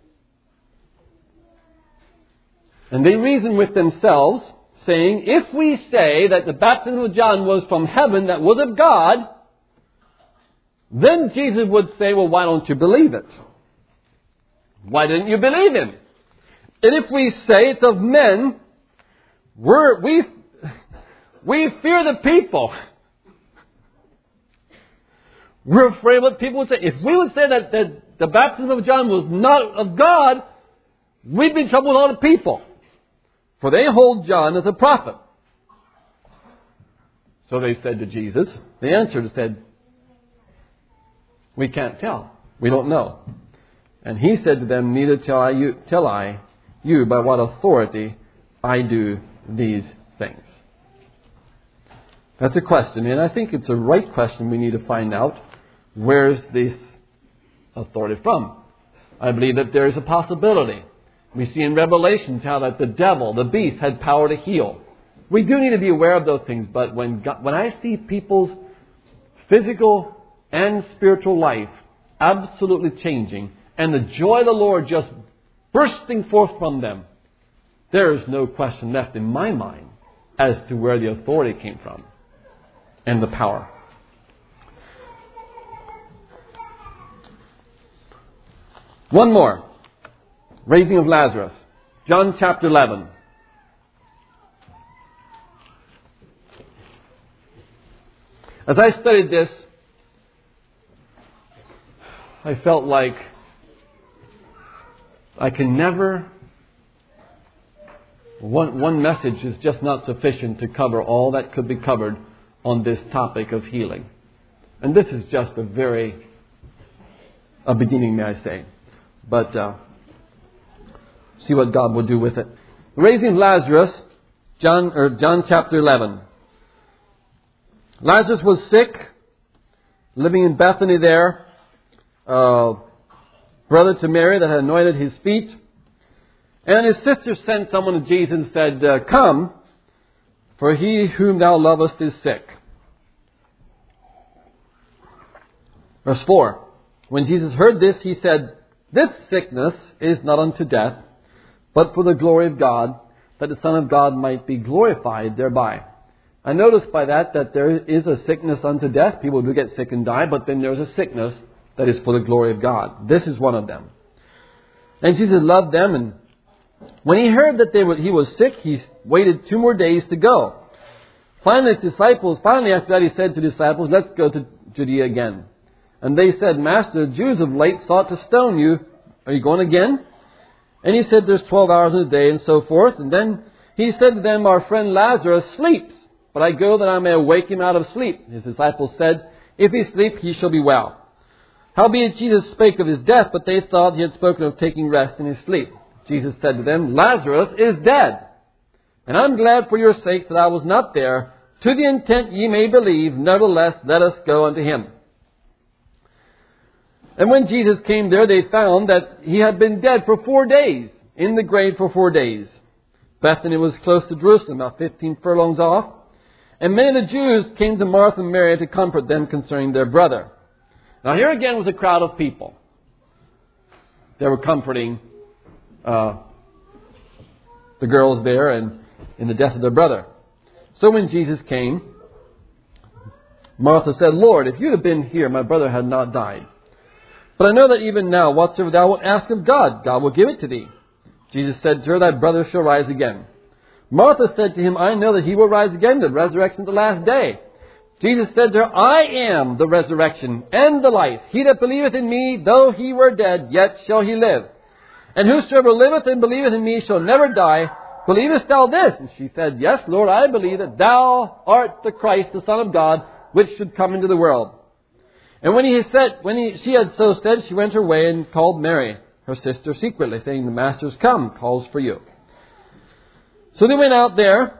[SPEAKER 1] And they reasoned with themselves, saying, "If we say that the baptism of John was from heaven, that was of God, then Jesus would say, well, why don't you believe it? Why didn't you believe him? And if we say it's of men, we fear the people. We're afraid of what people would say. If we would say that the baptism of John was not of God, we'd be in trouble with all the people. For they hold John as a prophet." So they said to Jesus, they answered and said, "We can't tell. We don't know." And he said to them, "Neither tell I you by what authority I do these things." That's a question, and I think it's a right question we need to find out. Where's this authority from? I believe that there is a possibility. We see in Revelations how that the devil, the beast, had power to heal. We do need to be aware of those things, but when I see people's physical and spiritual life absolutely changing, and the joy of the Lord just bursting forth from them, there is no question left in my mind as to where the authority came from and the power. One more. Raising of Lazarus. John chapter 11. As I studied this, I felt like I can never... One message is just not sufficient to cover all that could be covered on this topic of healing. And this is just a beginning, may I say. But see what God will do with it. The raising of Lazarus, John chapter 11. Lazarus was sick, living in Bethany there. Brother to Mary that had anointed his feet. And his sister sent someone to Jesus and said, "Come, for he whom thou lovest is sick." Verse 4. When Jesus heard this, he said, "This sickness is not unto death, but for the glory of God, that the Son of God might be glorified thereby." I noticed by that there is a sickness unto death. People do get sick and die, but then there's a sickness that is for the glory of God. This is one of them. And Jesus loved them, and when he heard that he was sick, he waited 2 more days to go. Finally, after that, he said to the disciples, "Let's go to Judea again." And they said, "Master, the Jews of late sought to stone you. Are you going again?" And he said, "There's 12 hours in a day," and so forth. And then he said to them, "Our friend Lazarus sleeps, but I go that I may awake him out of sleep." His disciples said, "If he sleep, he shall be well." Howbeit Jesus spake of his death, but they thought he had spoken of taking rest in his sleep. Jesus said to them, "Lazarus is dead, and I'm glad for your sakes that I was not there, to the intent ye may believe. Nevertheless, let us go unto him." And when Jesus came there, they found that he had been dead for 4 days, in the grave for 4 days. Bethany was close to Jerusalem, about 15 furlongs off. And many of the Jews came to Martha and Mary to comfort them concerning their brother. Now here again was a crowd of people. They were comforting the girls there and in the death of their brother. So when Jesus came, Martha said, "Lord, if you had been here, my brother had not died. But I know that even now, whatsoever thou wilt ask of God, God will give it to thee." Jesus said to her, "Thy brother shall rise again." Martha said to him, "I know that he will rise again, the resurrection of the last day." Jesus said to her, "I am the resurrection and the life. He that believeth in me, though he were dead, yet shall he live. And whosoever liveth and believeth in me shall never die. Believest thou this?" And she said, "Yes, Lord, I believe that thou art the Christ, the Son of God, which should come into the world." And when she had so said, she went her way and called Mary, her sister, secretly, saying, "The Master's come, calls for you." So they went out there.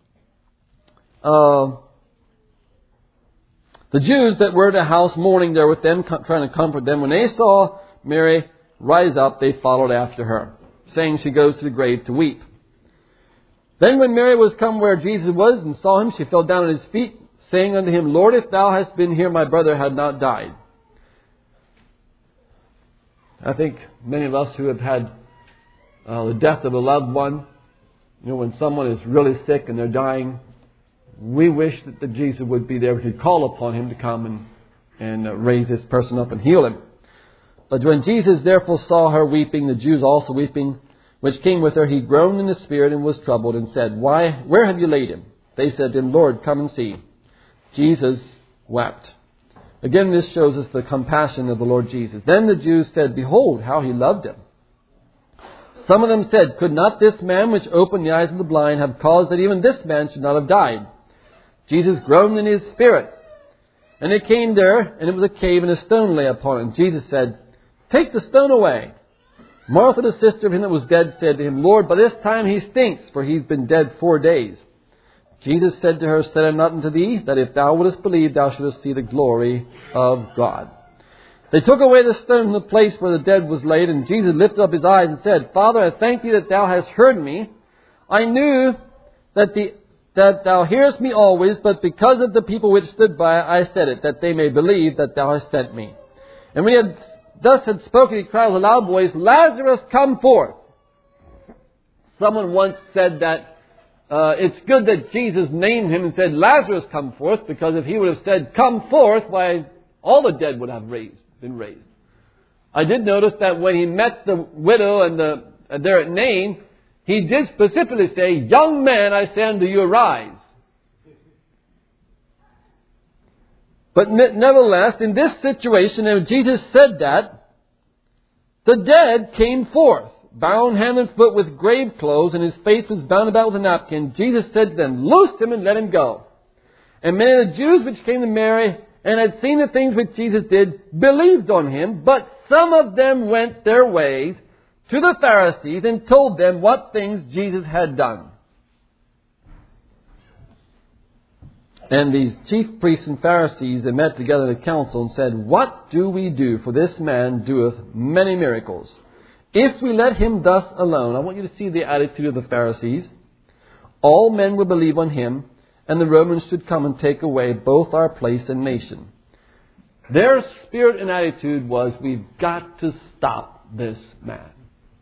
[SPEAKER 1] The Jews that were at the house mourning there with them, trying to comfort them, when they saw Mary rise up, they followed after her, saying she goes to the grave to weep. Then when Mary was come where Jesus was and saw him, she fell down at his feet, saying unto him, "Lord, if thou hadst been here, my brother had not died." I think many of us who have had the death of a loved one, when someone is really sick and they're dying, we wish that the Jesus would be there. We could call upon him to come and raise this person up and heal him. But when Jesus therefore saw her weeping, the Jews also weeping, which came with her, he groaned in the spirit and was troubled, and said, "Where have you laid him?" They said to him, "Lord, come and see." Jesus wept. Again, this shows us the compassion of the Lord Jesus. Then the Jews said, "Behold, how he loved him." Some of them said, "Could not this man which opened the eyes of the blind have caused that even this man should not have died?" Jesus groaned in his spirit. And they came there, and it was a cave, and a stone lay upon it. And Jesus said, "Take the stone away." Martha, the sister of him that was dead, said to him, "Lord, by this time he stinks, for he's been dead 4 days." Jesus said to her, "Said I not unto thee, that if thou wouldest believe, thou shouldest see the glory of God?" They took away the stone from the place where the dead was laid, and Jesus lifted up his eyes and said, Father, I thank thee that thou hast heard me. I knew that thou hearest me always, but because of the people which stood by, I said it, that they may believe that thou hast sent me. And when he had thus had spoken, he cried with a loud voice, Lazarus, come forth. Someone once said that it's good that Jesus named him and said, Lazarus, come forth, because if he would have said, come forth, why, all the dead would have been raised. I did notice that when he met the widow and there at Nain, he did specifically say, young man, I say unto you, arise. But nevertheless, in this situation, when Jesus said that, the dead came forth, bound hand and foot with grave clothes, and his face was bound about with a napkin. Jesus said to them, loose him and let him go. And many of the Jews which came to Mary and had seen the things which Jesus did, believed on him. But some of them went their ways to the Pharisees and told them what things Jesus had done. And these chief priests and Pharisees, they met together in a council and said, what do we do? For this man doeth many miracles. If we let him thus alone, I want you to see the attitude of the Pharisees. All men will believe on him, and the Romans should come and take away both our place and nation. Their spirit and attitude was, we've got to stop this man.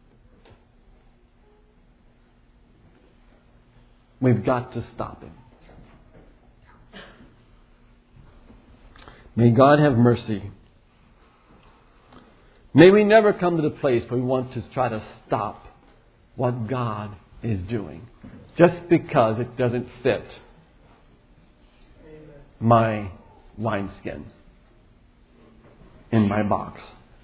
[SPEAKER 1] We've got to stop him. May God have mercy. May we never come to the place where we want to try to stop what God is doing just because it doesn't fit my wineskin in my box.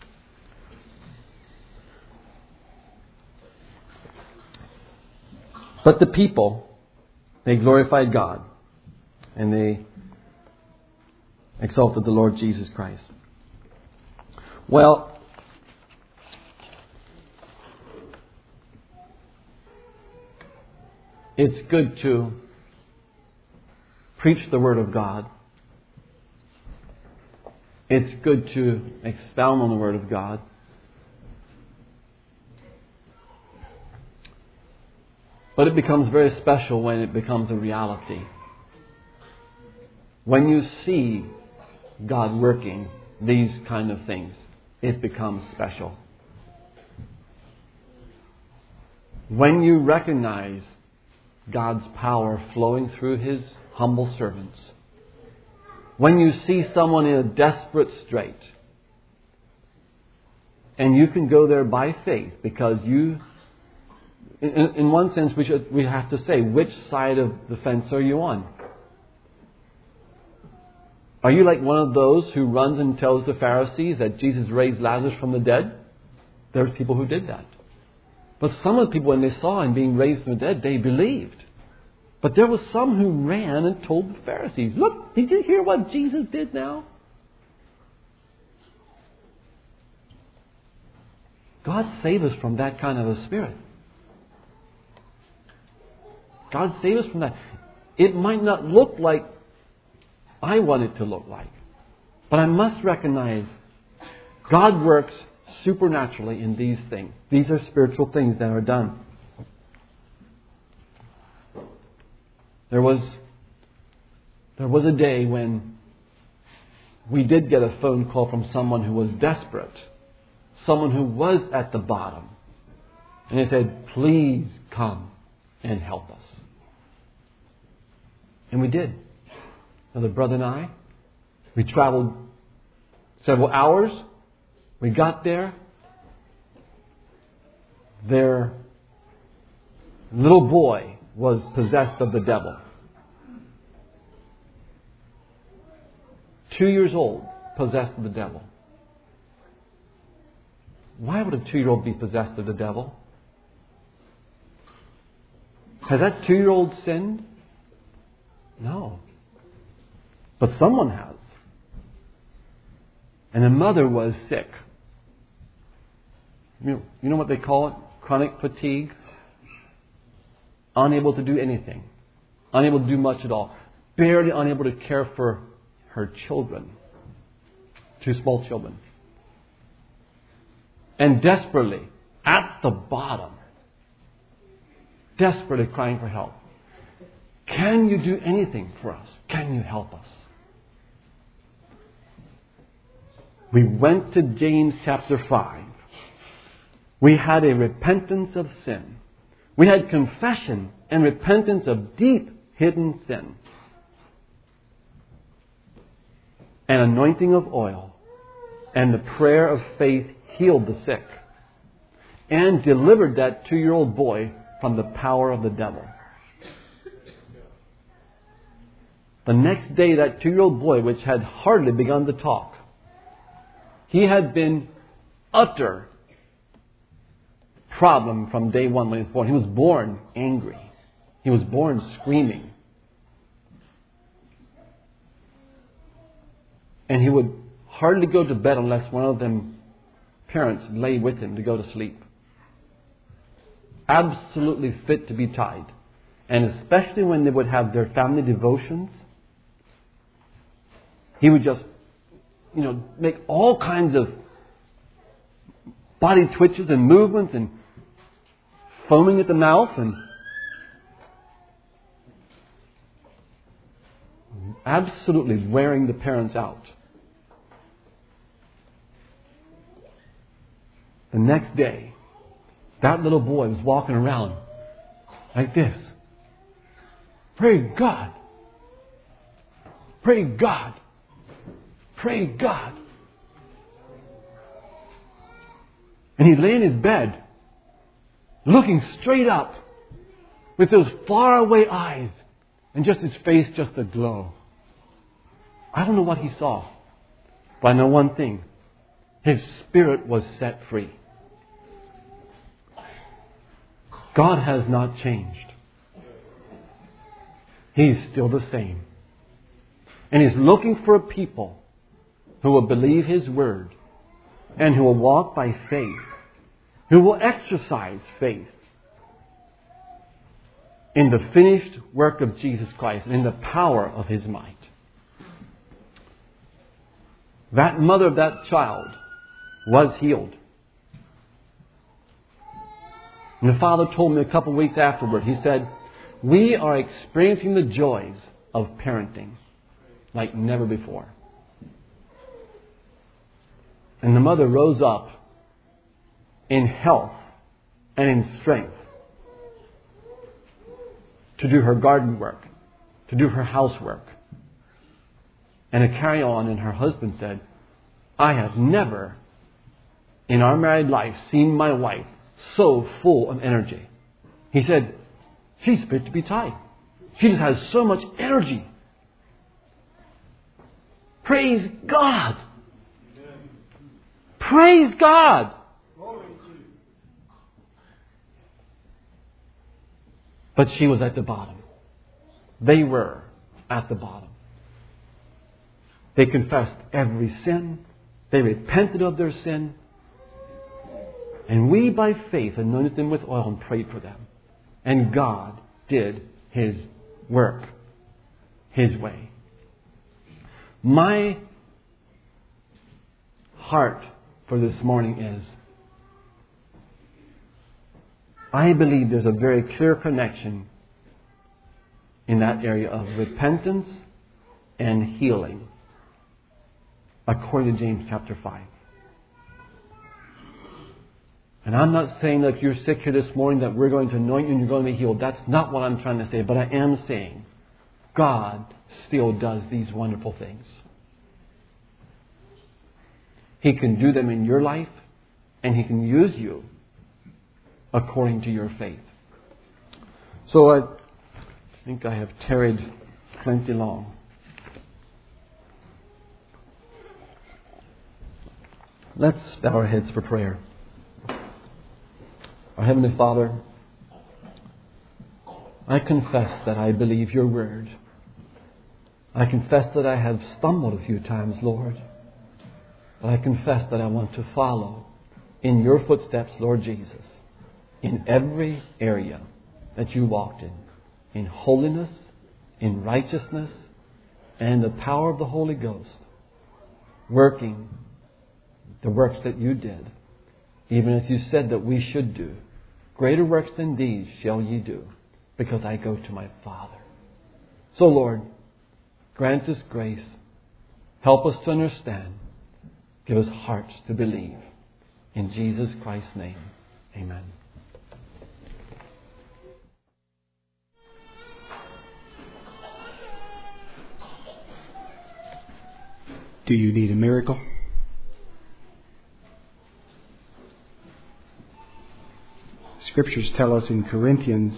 [SPEAKER 1] But the people, they glorified God and they exalted the Lord Jesus Christ. Well, it's good to preach the Word of God. It's good to expound on the Word of God. But it becomes very special when it becomes a reality. When you see God working these kind of things, it becomes special. When you recognize God's power flowing through His humble servants, when you see someone in a desperate strait, and you can go there by faith because you, in one sense, we have to say, which side of the fence are you on? Are you like one of those who runs and tells the Pharisees that Jesus raised Lazarus from the dead? There's people who did that. But some of the people, when they saw him being raised from the dead, they believed. But there was some who ran and told the Pharisees, look, did you hear what Jesus did now? God save us from that kind of a spirit. God save us from that. It might not look like I want it to look like. But I must recognize God works supernaturally in these things. These are spiritual things that are done. There was a day when we did get a phone call from someone who was desperate. Someone who was at the bottom. And they said, please come and help us. And we did. Another brother and I, we traveled several hours. We got there. Their little boy was possessed of the devil. 2 years old, possessed of the devil. Why would a 2-year-old be possessed of the devil? Has that 2-year-old sinned? No. But someone has. And the mother was sick. You know what they call it? Chronic fatigue. Unable to do anything. Unable to do much at all. Barely unable to care for her children. 2 small children. and desperately at the bottom, desperately crying for help. Can you do anything for us? Can you help us? We went to James chapter 5. We had a repentance of sin. We had confession and repentance of deep hidden sin. An anointing of oil and the prayer of faith healed the sick and delivered that 2-year-old boy from the power of the devil. The next day, that 2-year-old boy, which had hardly begun to talk, he had been utter problem from day one when he was born. He was born angry. He was born screaming. And he would hardly go to bed unless one of them parents lay with him to go to sleep. Absolutely fit to be tied. And especially when they would have their family devotions, he would just, make all kinds of body twitches and movements and foaming at the mouth and absolutely wearing the parents out. The next day, that little boy was walking around like this. Praise God. Praise God. Praise God. And he lay in his bed, looking straight up with those faraway eyes and just his face just aglow. I don't know what he saw, but I know one thing. His spirit was set free. God has not changed. He's still the same. And He's looking for a people who will believe His Word and who will walk by faith, who will exercise faith in the finished work of Jesus Christ and in the power of His might. That mother of that child was healed. And the father told me a couple of weeks afterward, he said, we are experiencing the joys of parenting like never before. And the mother rose up in health and in strength to do her garden work, to do her housework, and to carry on. And her husband said, I have never in our married life seen my wife so full of energy. He said, she's fit to be tied. She just has so much energy. Praise God. Praise God. But she was at the bottom. They were at the bottom. They confessed every sin. They repented of their sin. And we, by faith, anointed them with oil and prayed for them. And God did His work His way. My heart for this morning is, I believe there's a very clear connection in that area of repentance and healing, according to James chapter 5. And I'm not saying that if you're sick here this morning that we're going to anoint you and you're going to be healed. That's not what I'm trying to say. But I am saying God still does these wonderful things. He can do them in your life, and He can use you according to your faith. So I think I have tarried plenty long. Let's bow our heads for prayer. Our Heavenly Father, I confess that I believe Your Word. I confess that I have stumbled a few times, Lord. But I confess that I want to follow in Your footsteps, Lord Jesus, in every area that You walked in holiness, in righteousness, and the power of the Holy Ghost, working the works that You did even as you said that we should do. Greater works than these shall ye do, because I go to my Father. So, Lord, grant us grace. Help us to understand. Give us hearts to believe. In Jesus Christ's name, amen.
[SPEAKER 2] Do you need a miracle? Scriptures tell us in Corinthians,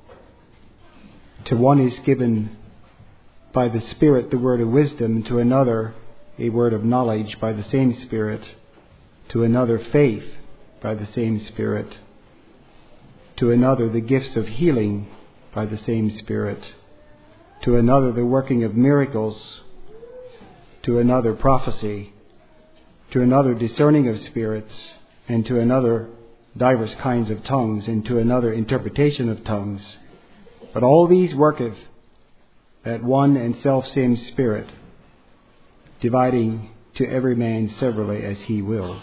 [SPEAKER 2] to one is given by the Spirit the word of wisdom, to another a word of knowledge by the same Spirit, to another faith by the same Spirit, to another the gifts of healing by the same Spirit, to another the working of miracles, to another prophecy, to another discerning of spirits, and to another divers kinds of tongues, and to another interpretation of tongues. But all these worketh that one and self-same Spirit, dividing to every man severally as he wills.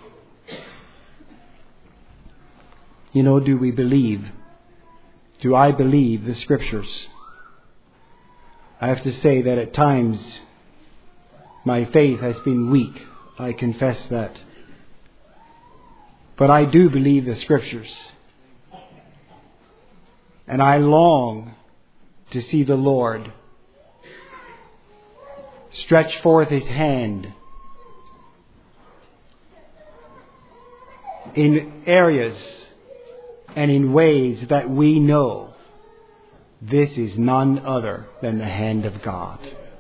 [SPEAKER 2] You know, do we believe? Do I believe the Scriptures? I have to say that at times my faith has been weak. I confess that. But I do believe the Scriptures. And I long to see the Lord stretch forth His hand in areas and in ways that we know this is none other than the hand of God.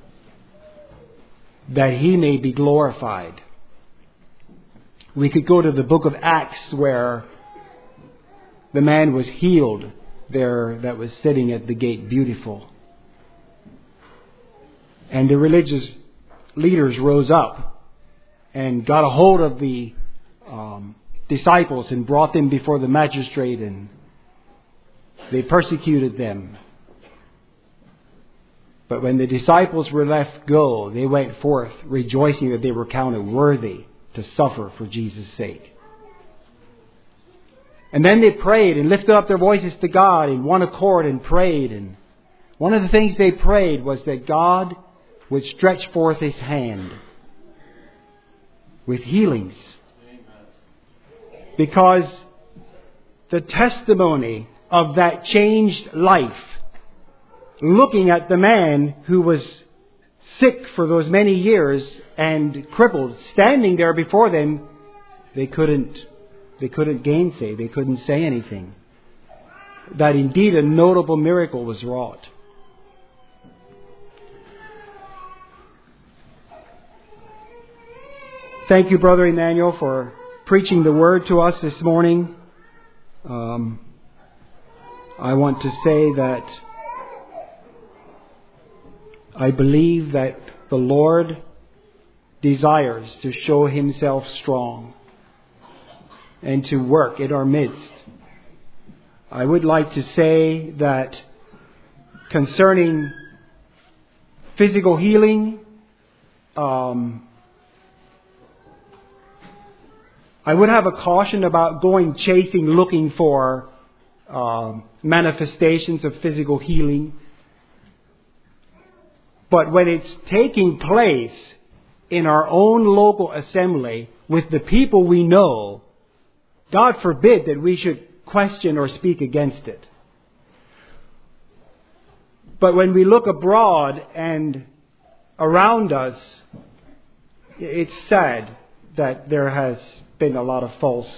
[SPEAKER 2] That He may be glorified. We could go to the book of Acts where the man was healed there that was sitting at the gate, beautiful. And the religious leaders rose up and got a hold of the disciples and brought them before the magistrate, and they persecuted them. But when the disciples were left go, they went forth rejoicing that they were counted worthy to suffer for Jesus' sake. And then they prayed and lifted up their voices to God in one accord and prayed. And one of the things they prayed was that God would stretch forth His hand with healings. Because the testimony of that changed life, looking at the man who was sick for those many years and crippled, standing there before them, they couldn't gainsay, they couldn't say anything. That indeed a notable miracle was wrought. Thank you, Brother Emmanuel, for preaching the Word to us this morning. I want to say that I believe that the Lord desires to show Himself strong and to work in our midst. I would like to say that concerning physical healing, I would have a caution about going chasing, looking for manifestations of physical healing. But when it's taking place in our own local assembly with the people we know, God forbid that we should question or speak against it. But when we look abroad and around us, it's sad that there has been a lot of false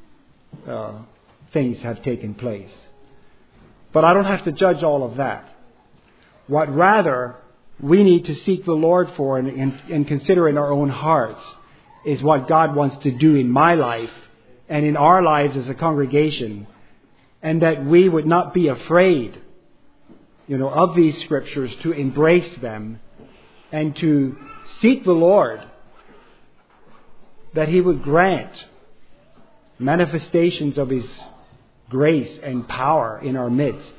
[SPEAKER 2] things have taken place. But I don't have to judge all of that. What rather we need to seek the Lord for and consider in our own hearts is what God wants to do in my life and in our lives as a congregation, and that we would not be afraid, of these Scriptures, to embrace them and to seek the Lord, that He would grant manifestations of His grace and power in our midst.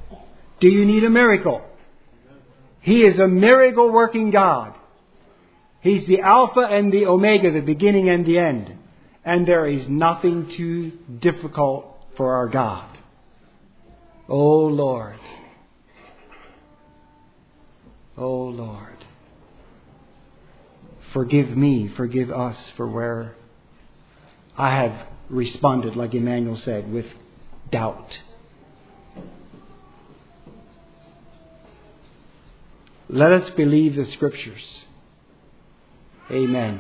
[SPEAKER 2] Do you need a miracle? He is a miracle-working God. He's the Alpha and the Omega, the beginning and the end. And there is nothing too difficult for our God. Oh Lord. Oh Lord. Forgive me, forgive us for where I have responded, like Emmanuel said, with doubt. Let us believe the Scriptures. Amen.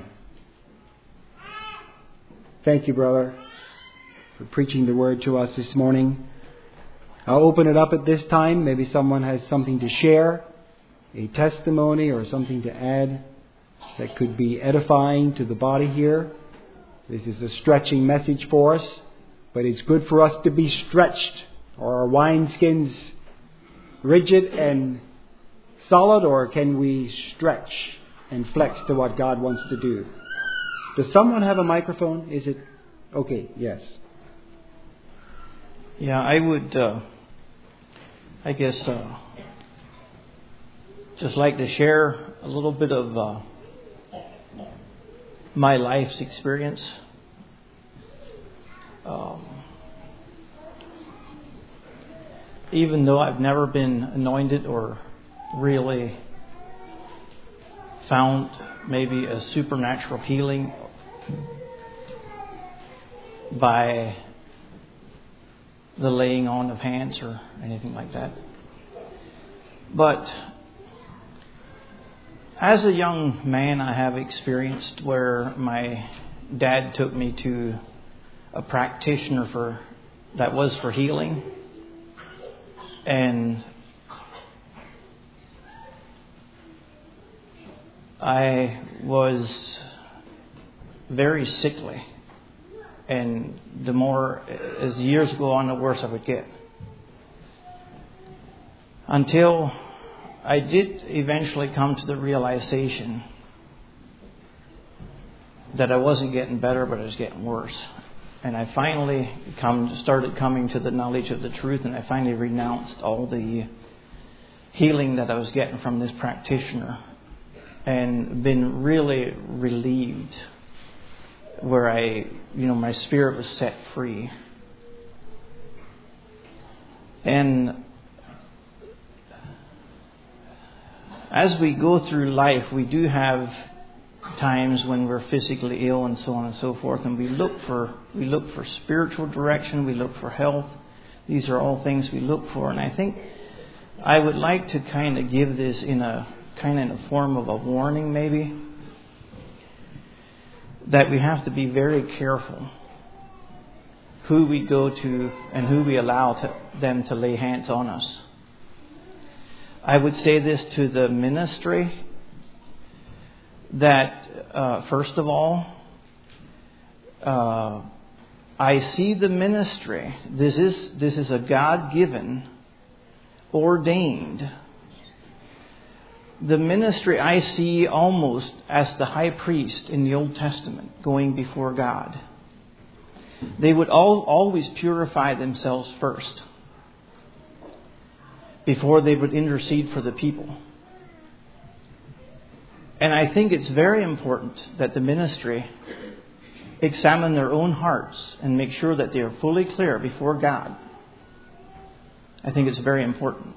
[SPEAKER 2] Thank you, brother, for preaching the Word to us this morning. I'll open it up at this time. Maybe someone has something to share, a testimony or something to add that could be edifying to the body here. This is a stretching message for us, but it's good for us to be stretched. Are our wineskins rigid and solid, or can we stretch and flex to what God wants to do? Does someone have a microphone? Is it okay? Yes.
[SPEAKER 3] Yeah, I would, just like to share a little bit of my life's experience. Even though I've never been anointed or really found maybe a supernatural healing by the laying on of hands or anything like that. But as a young man, I have experienced where my dad took me to a practitioner that was for healing. And I was very sickly. And the more, as years go on, the worse I would get. Until I did eventually come to the realization that I wasn't getting better, but I was getting worse. And I finally started coming to the knowledge of the truth, and I finally renounced all the healing that I was getting from this practitioner and been really relieved where my spirit was set free. And as we go through life, we do have times when we're physically ill and so on and so forth, and we look for spiritual direction, we look for health. These are all things we look for, and I think I would like to kind of give this in a form of a warning, maybe, that we have to be very careful who we go to and who we allow them to lay hands on us. I would say this to the ministry, that first of all, I see the ministry. This is a God-given, ordained. The ministry I see almost as the high priest in the Old Testament going before God. They would always purify themselves first before they would intercede for the people. And I think it's very important that the ministry examine their own hearts and make sure that they are fully clear before God. I think it's very important.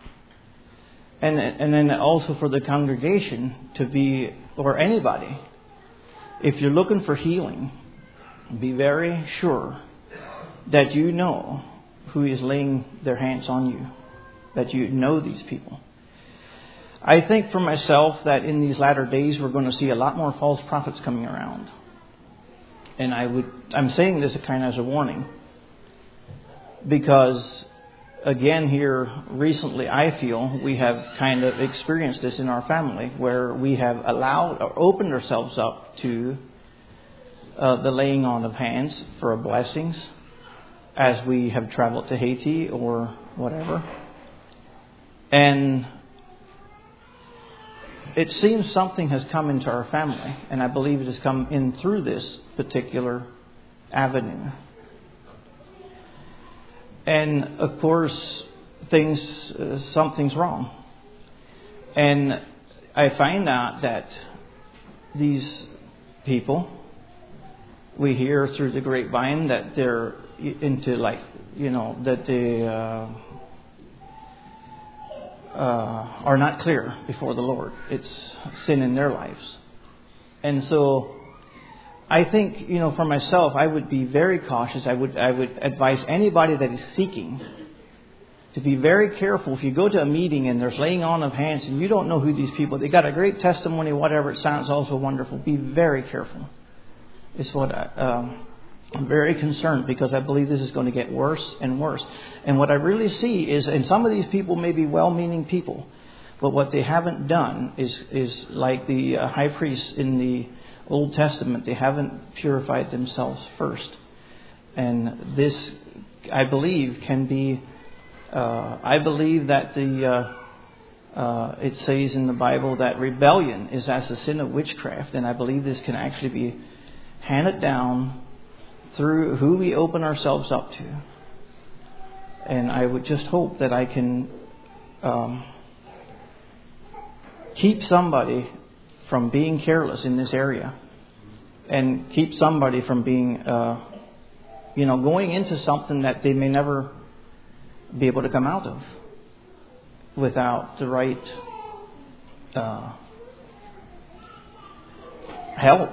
[SPEAKER 3] And then also for the congregation to be, or anybody, if you're looking for healing, be very sure that you know who is laying their hands on you, that you know these people. I think for myself that in these latter days we're going to see a lot more false prophets coming around. And I'm saying this kind of as a warning, because again here recently I feel we have kind of experienced this in our family, where we have allowed or opened ourselves up to the laying on of hands for blessings as we have traveled to Haiti or whatever. And it seems something has come into our family, and I believe it has come in through this particular avenue. And of course, something's wrong. And I find out that these people. We hear through the grapevine that they're into that they are not clear before the Lord. It's sin in their lives. And so I think, for myself, I would be very cautious. I would advise anybody that is seeking to be very careful. If you go to a meeting and there's laying on of hands and you don't know who these people, they got a great testimony, whatever, it sounds also wonderful. Be very careful. It's what I'm very concerned, because I believe this is going to get worse and worse. And what I really see is, and some of these people may be well-meaning people, but what they haven't done is like the high priests in the Old Testament. They haven't purified themselves first. And this, I believe, can be... I believe that it says in the Bible that rebellion is as a sin of witchcraft, and I believe this can actually be handed down through who we open ourselves up to. And I would just hope that I can keep somebody from being careless in this area, and keep somebody from being, going into something that they may never be able to come out of without the right help.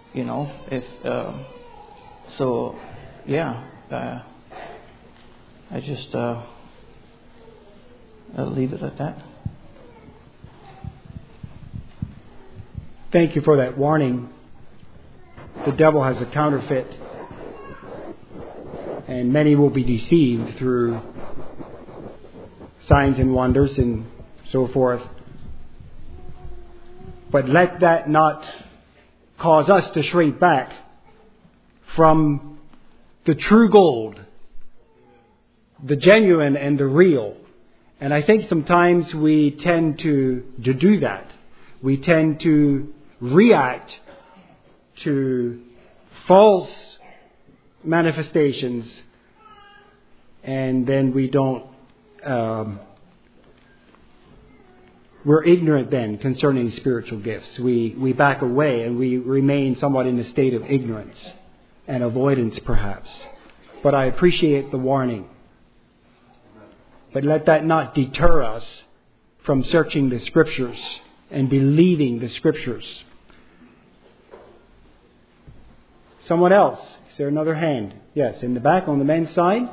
[SPEAKER 3] I just I'll leave it at that.
[SPEAKER 2] Thank you for that warning. The devil has a counterfeit, and many will be deceived through signs and wonders and so forth. But let that not cause us to shrink back from the true gold, the genuine and the real. And I think sometimes we tend to do that. We tend to react to false manifestations, and then we don't we're ignorant then concerning spiritual gifts. We back away, and we remain somewhat in a state of ignorance and avoidance perhaps. But I appreciate the warning. But let that not deter us from searching the Scriptures and believing the Scriptures. Someone else? Is there another hand? Yes, in the back on the men's side.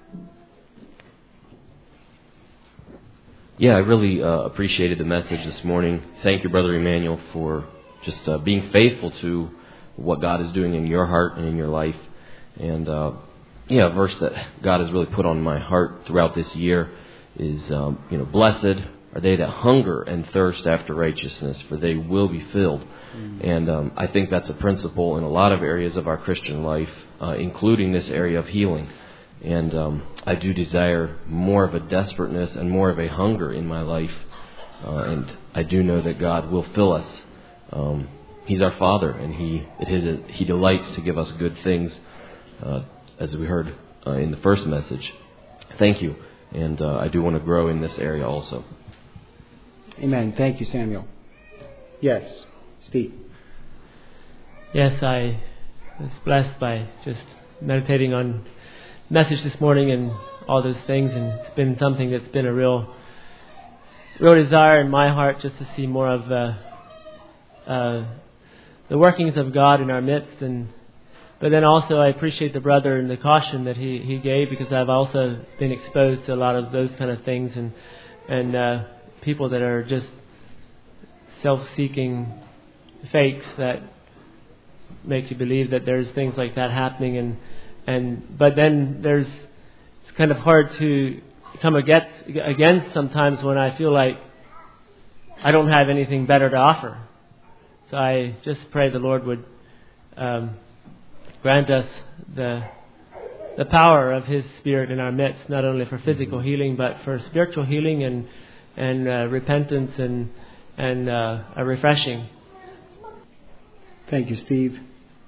[SPEAKER 4] Yeah, I really appreciated the message this morning. Thank you, Brother Emmanuel, for just being faithful to what God is doing in your heart and in your life. And a verse that God has really put on my heart throughout this year is, blessed are they that hunger and thirst after righteousness, for they will be filled. And I think that's a principle in a lot of areas of our Christian life, including this area of healing. And I do desire more of a desperateness and more of a hunger in my life. And I do know that God will fill us. He's our Father, and He delights to give us good things, as we heard in the first message. Thank you. And I do want to grow in this area also.
[SPEAKER 2] Amen. Thank you, Samuel. Yes, Steve.
[SPEAKER 5] Yes, I was blessed by just meditating on message this morning and all those things, and it's been something that's been a real desire in my heart, just to see more of the workings of God in our midst. But then also I appreciate the brother and the caution that he gave, because I've also been exposed to a lot of those kind of things, and people that are just self-seeking fakes that make you believe that there's things like that happening, but then it's kind of hard to come against sometimes when I feel like I don't have anything better to offer. So I just pray the Lord would grant us the power of His Spirit in our midst, not only for physical healing, but for spiritual healing and repentance and a refreshing.
[SPEAKER 2] Thank you, Steve.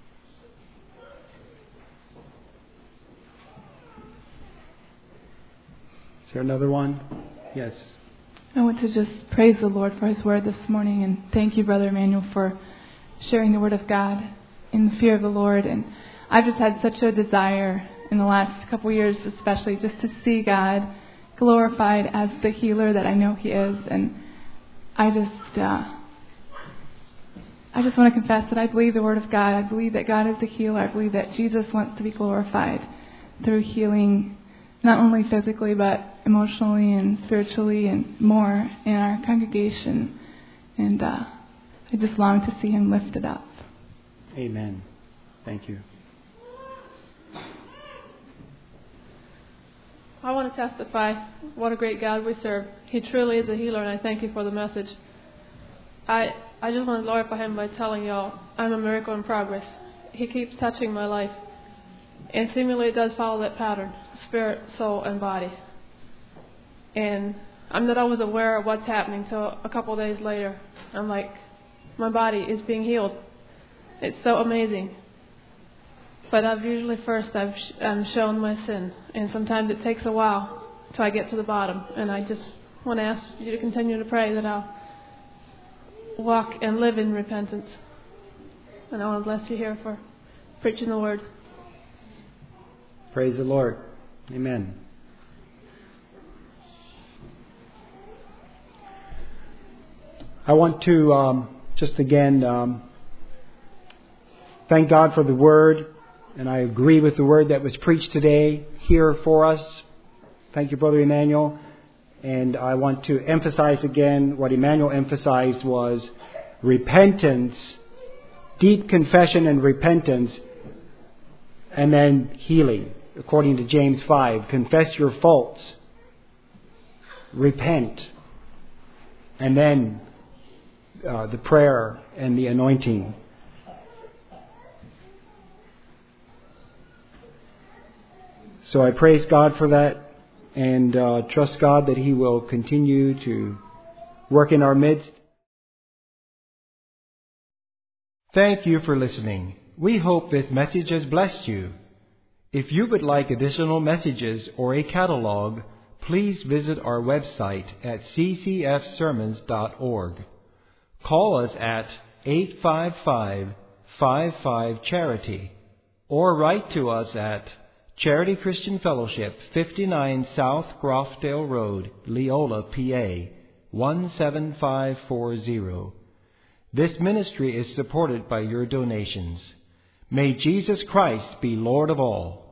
[SPEAKER 2] Is there another one? Yes.
[SPEAKER 6] I want to just praise the Lord for His word this morning, and thank you, Brother Emmanuel, for sharing the Word of God in the fear of the Lord. And I've just had such a desire in the last couple years, especially, just to see God glorified as the healer that I know He is. And I just want to confess that I believe the Word of God. I believe that God is the healer. I believe that Jesus wants to be glorified through healing, not only physically, but emotionally and spiritually and more in our congregation. And I just long to see Him lifted up.
[SPEAKER 2] Amen. Thank you.
[SPEAKER 7] I want to testify what a great God we serve. He truly is a healer, and I thank you for the message. I just want to glorify Him by telling y'all I'm a miracle in progress. He keeps touching my life. And seemingly it does follow that pattern, spirit, soul, and body. And I'm not always aware of what's happening until a couple of days later. I'm like, my body is being healed. It's so amazing. But I'm shown my sin. And sometimes it takes a while till I get to the bottom. And I just want to ask you to continue to pray that I'll walk and live in repentance. And I want to bless you here for preaching the Word.
[SPEAKER 2] Praise the Lord. Amen. I want to just again thank God for the Word. And I agree with the Word that was preached today here for us. Thank you, Brother Emmanuel. And I want to emphasize again what Emmanuel emphasized was repentance, deep confession and repentance, and then healing. According to James 5, confess your faults, repent, and then the prayer and the anointing. So I praise God for that and trust God that He will continue to work in our midst.
[SPEAKER 8] Thank you for listening. We hope this message has blessed you. If you would like additional messages or a catalog, please visit our website at ccfsermons.org. Call us at 855-55-CHARITY or write to us at Charity Christian Fellowship, 59 South Groffdale Road, Leola, PA, 17540. This ministry is supported by your donations. May Jesus Christ be Lord of all.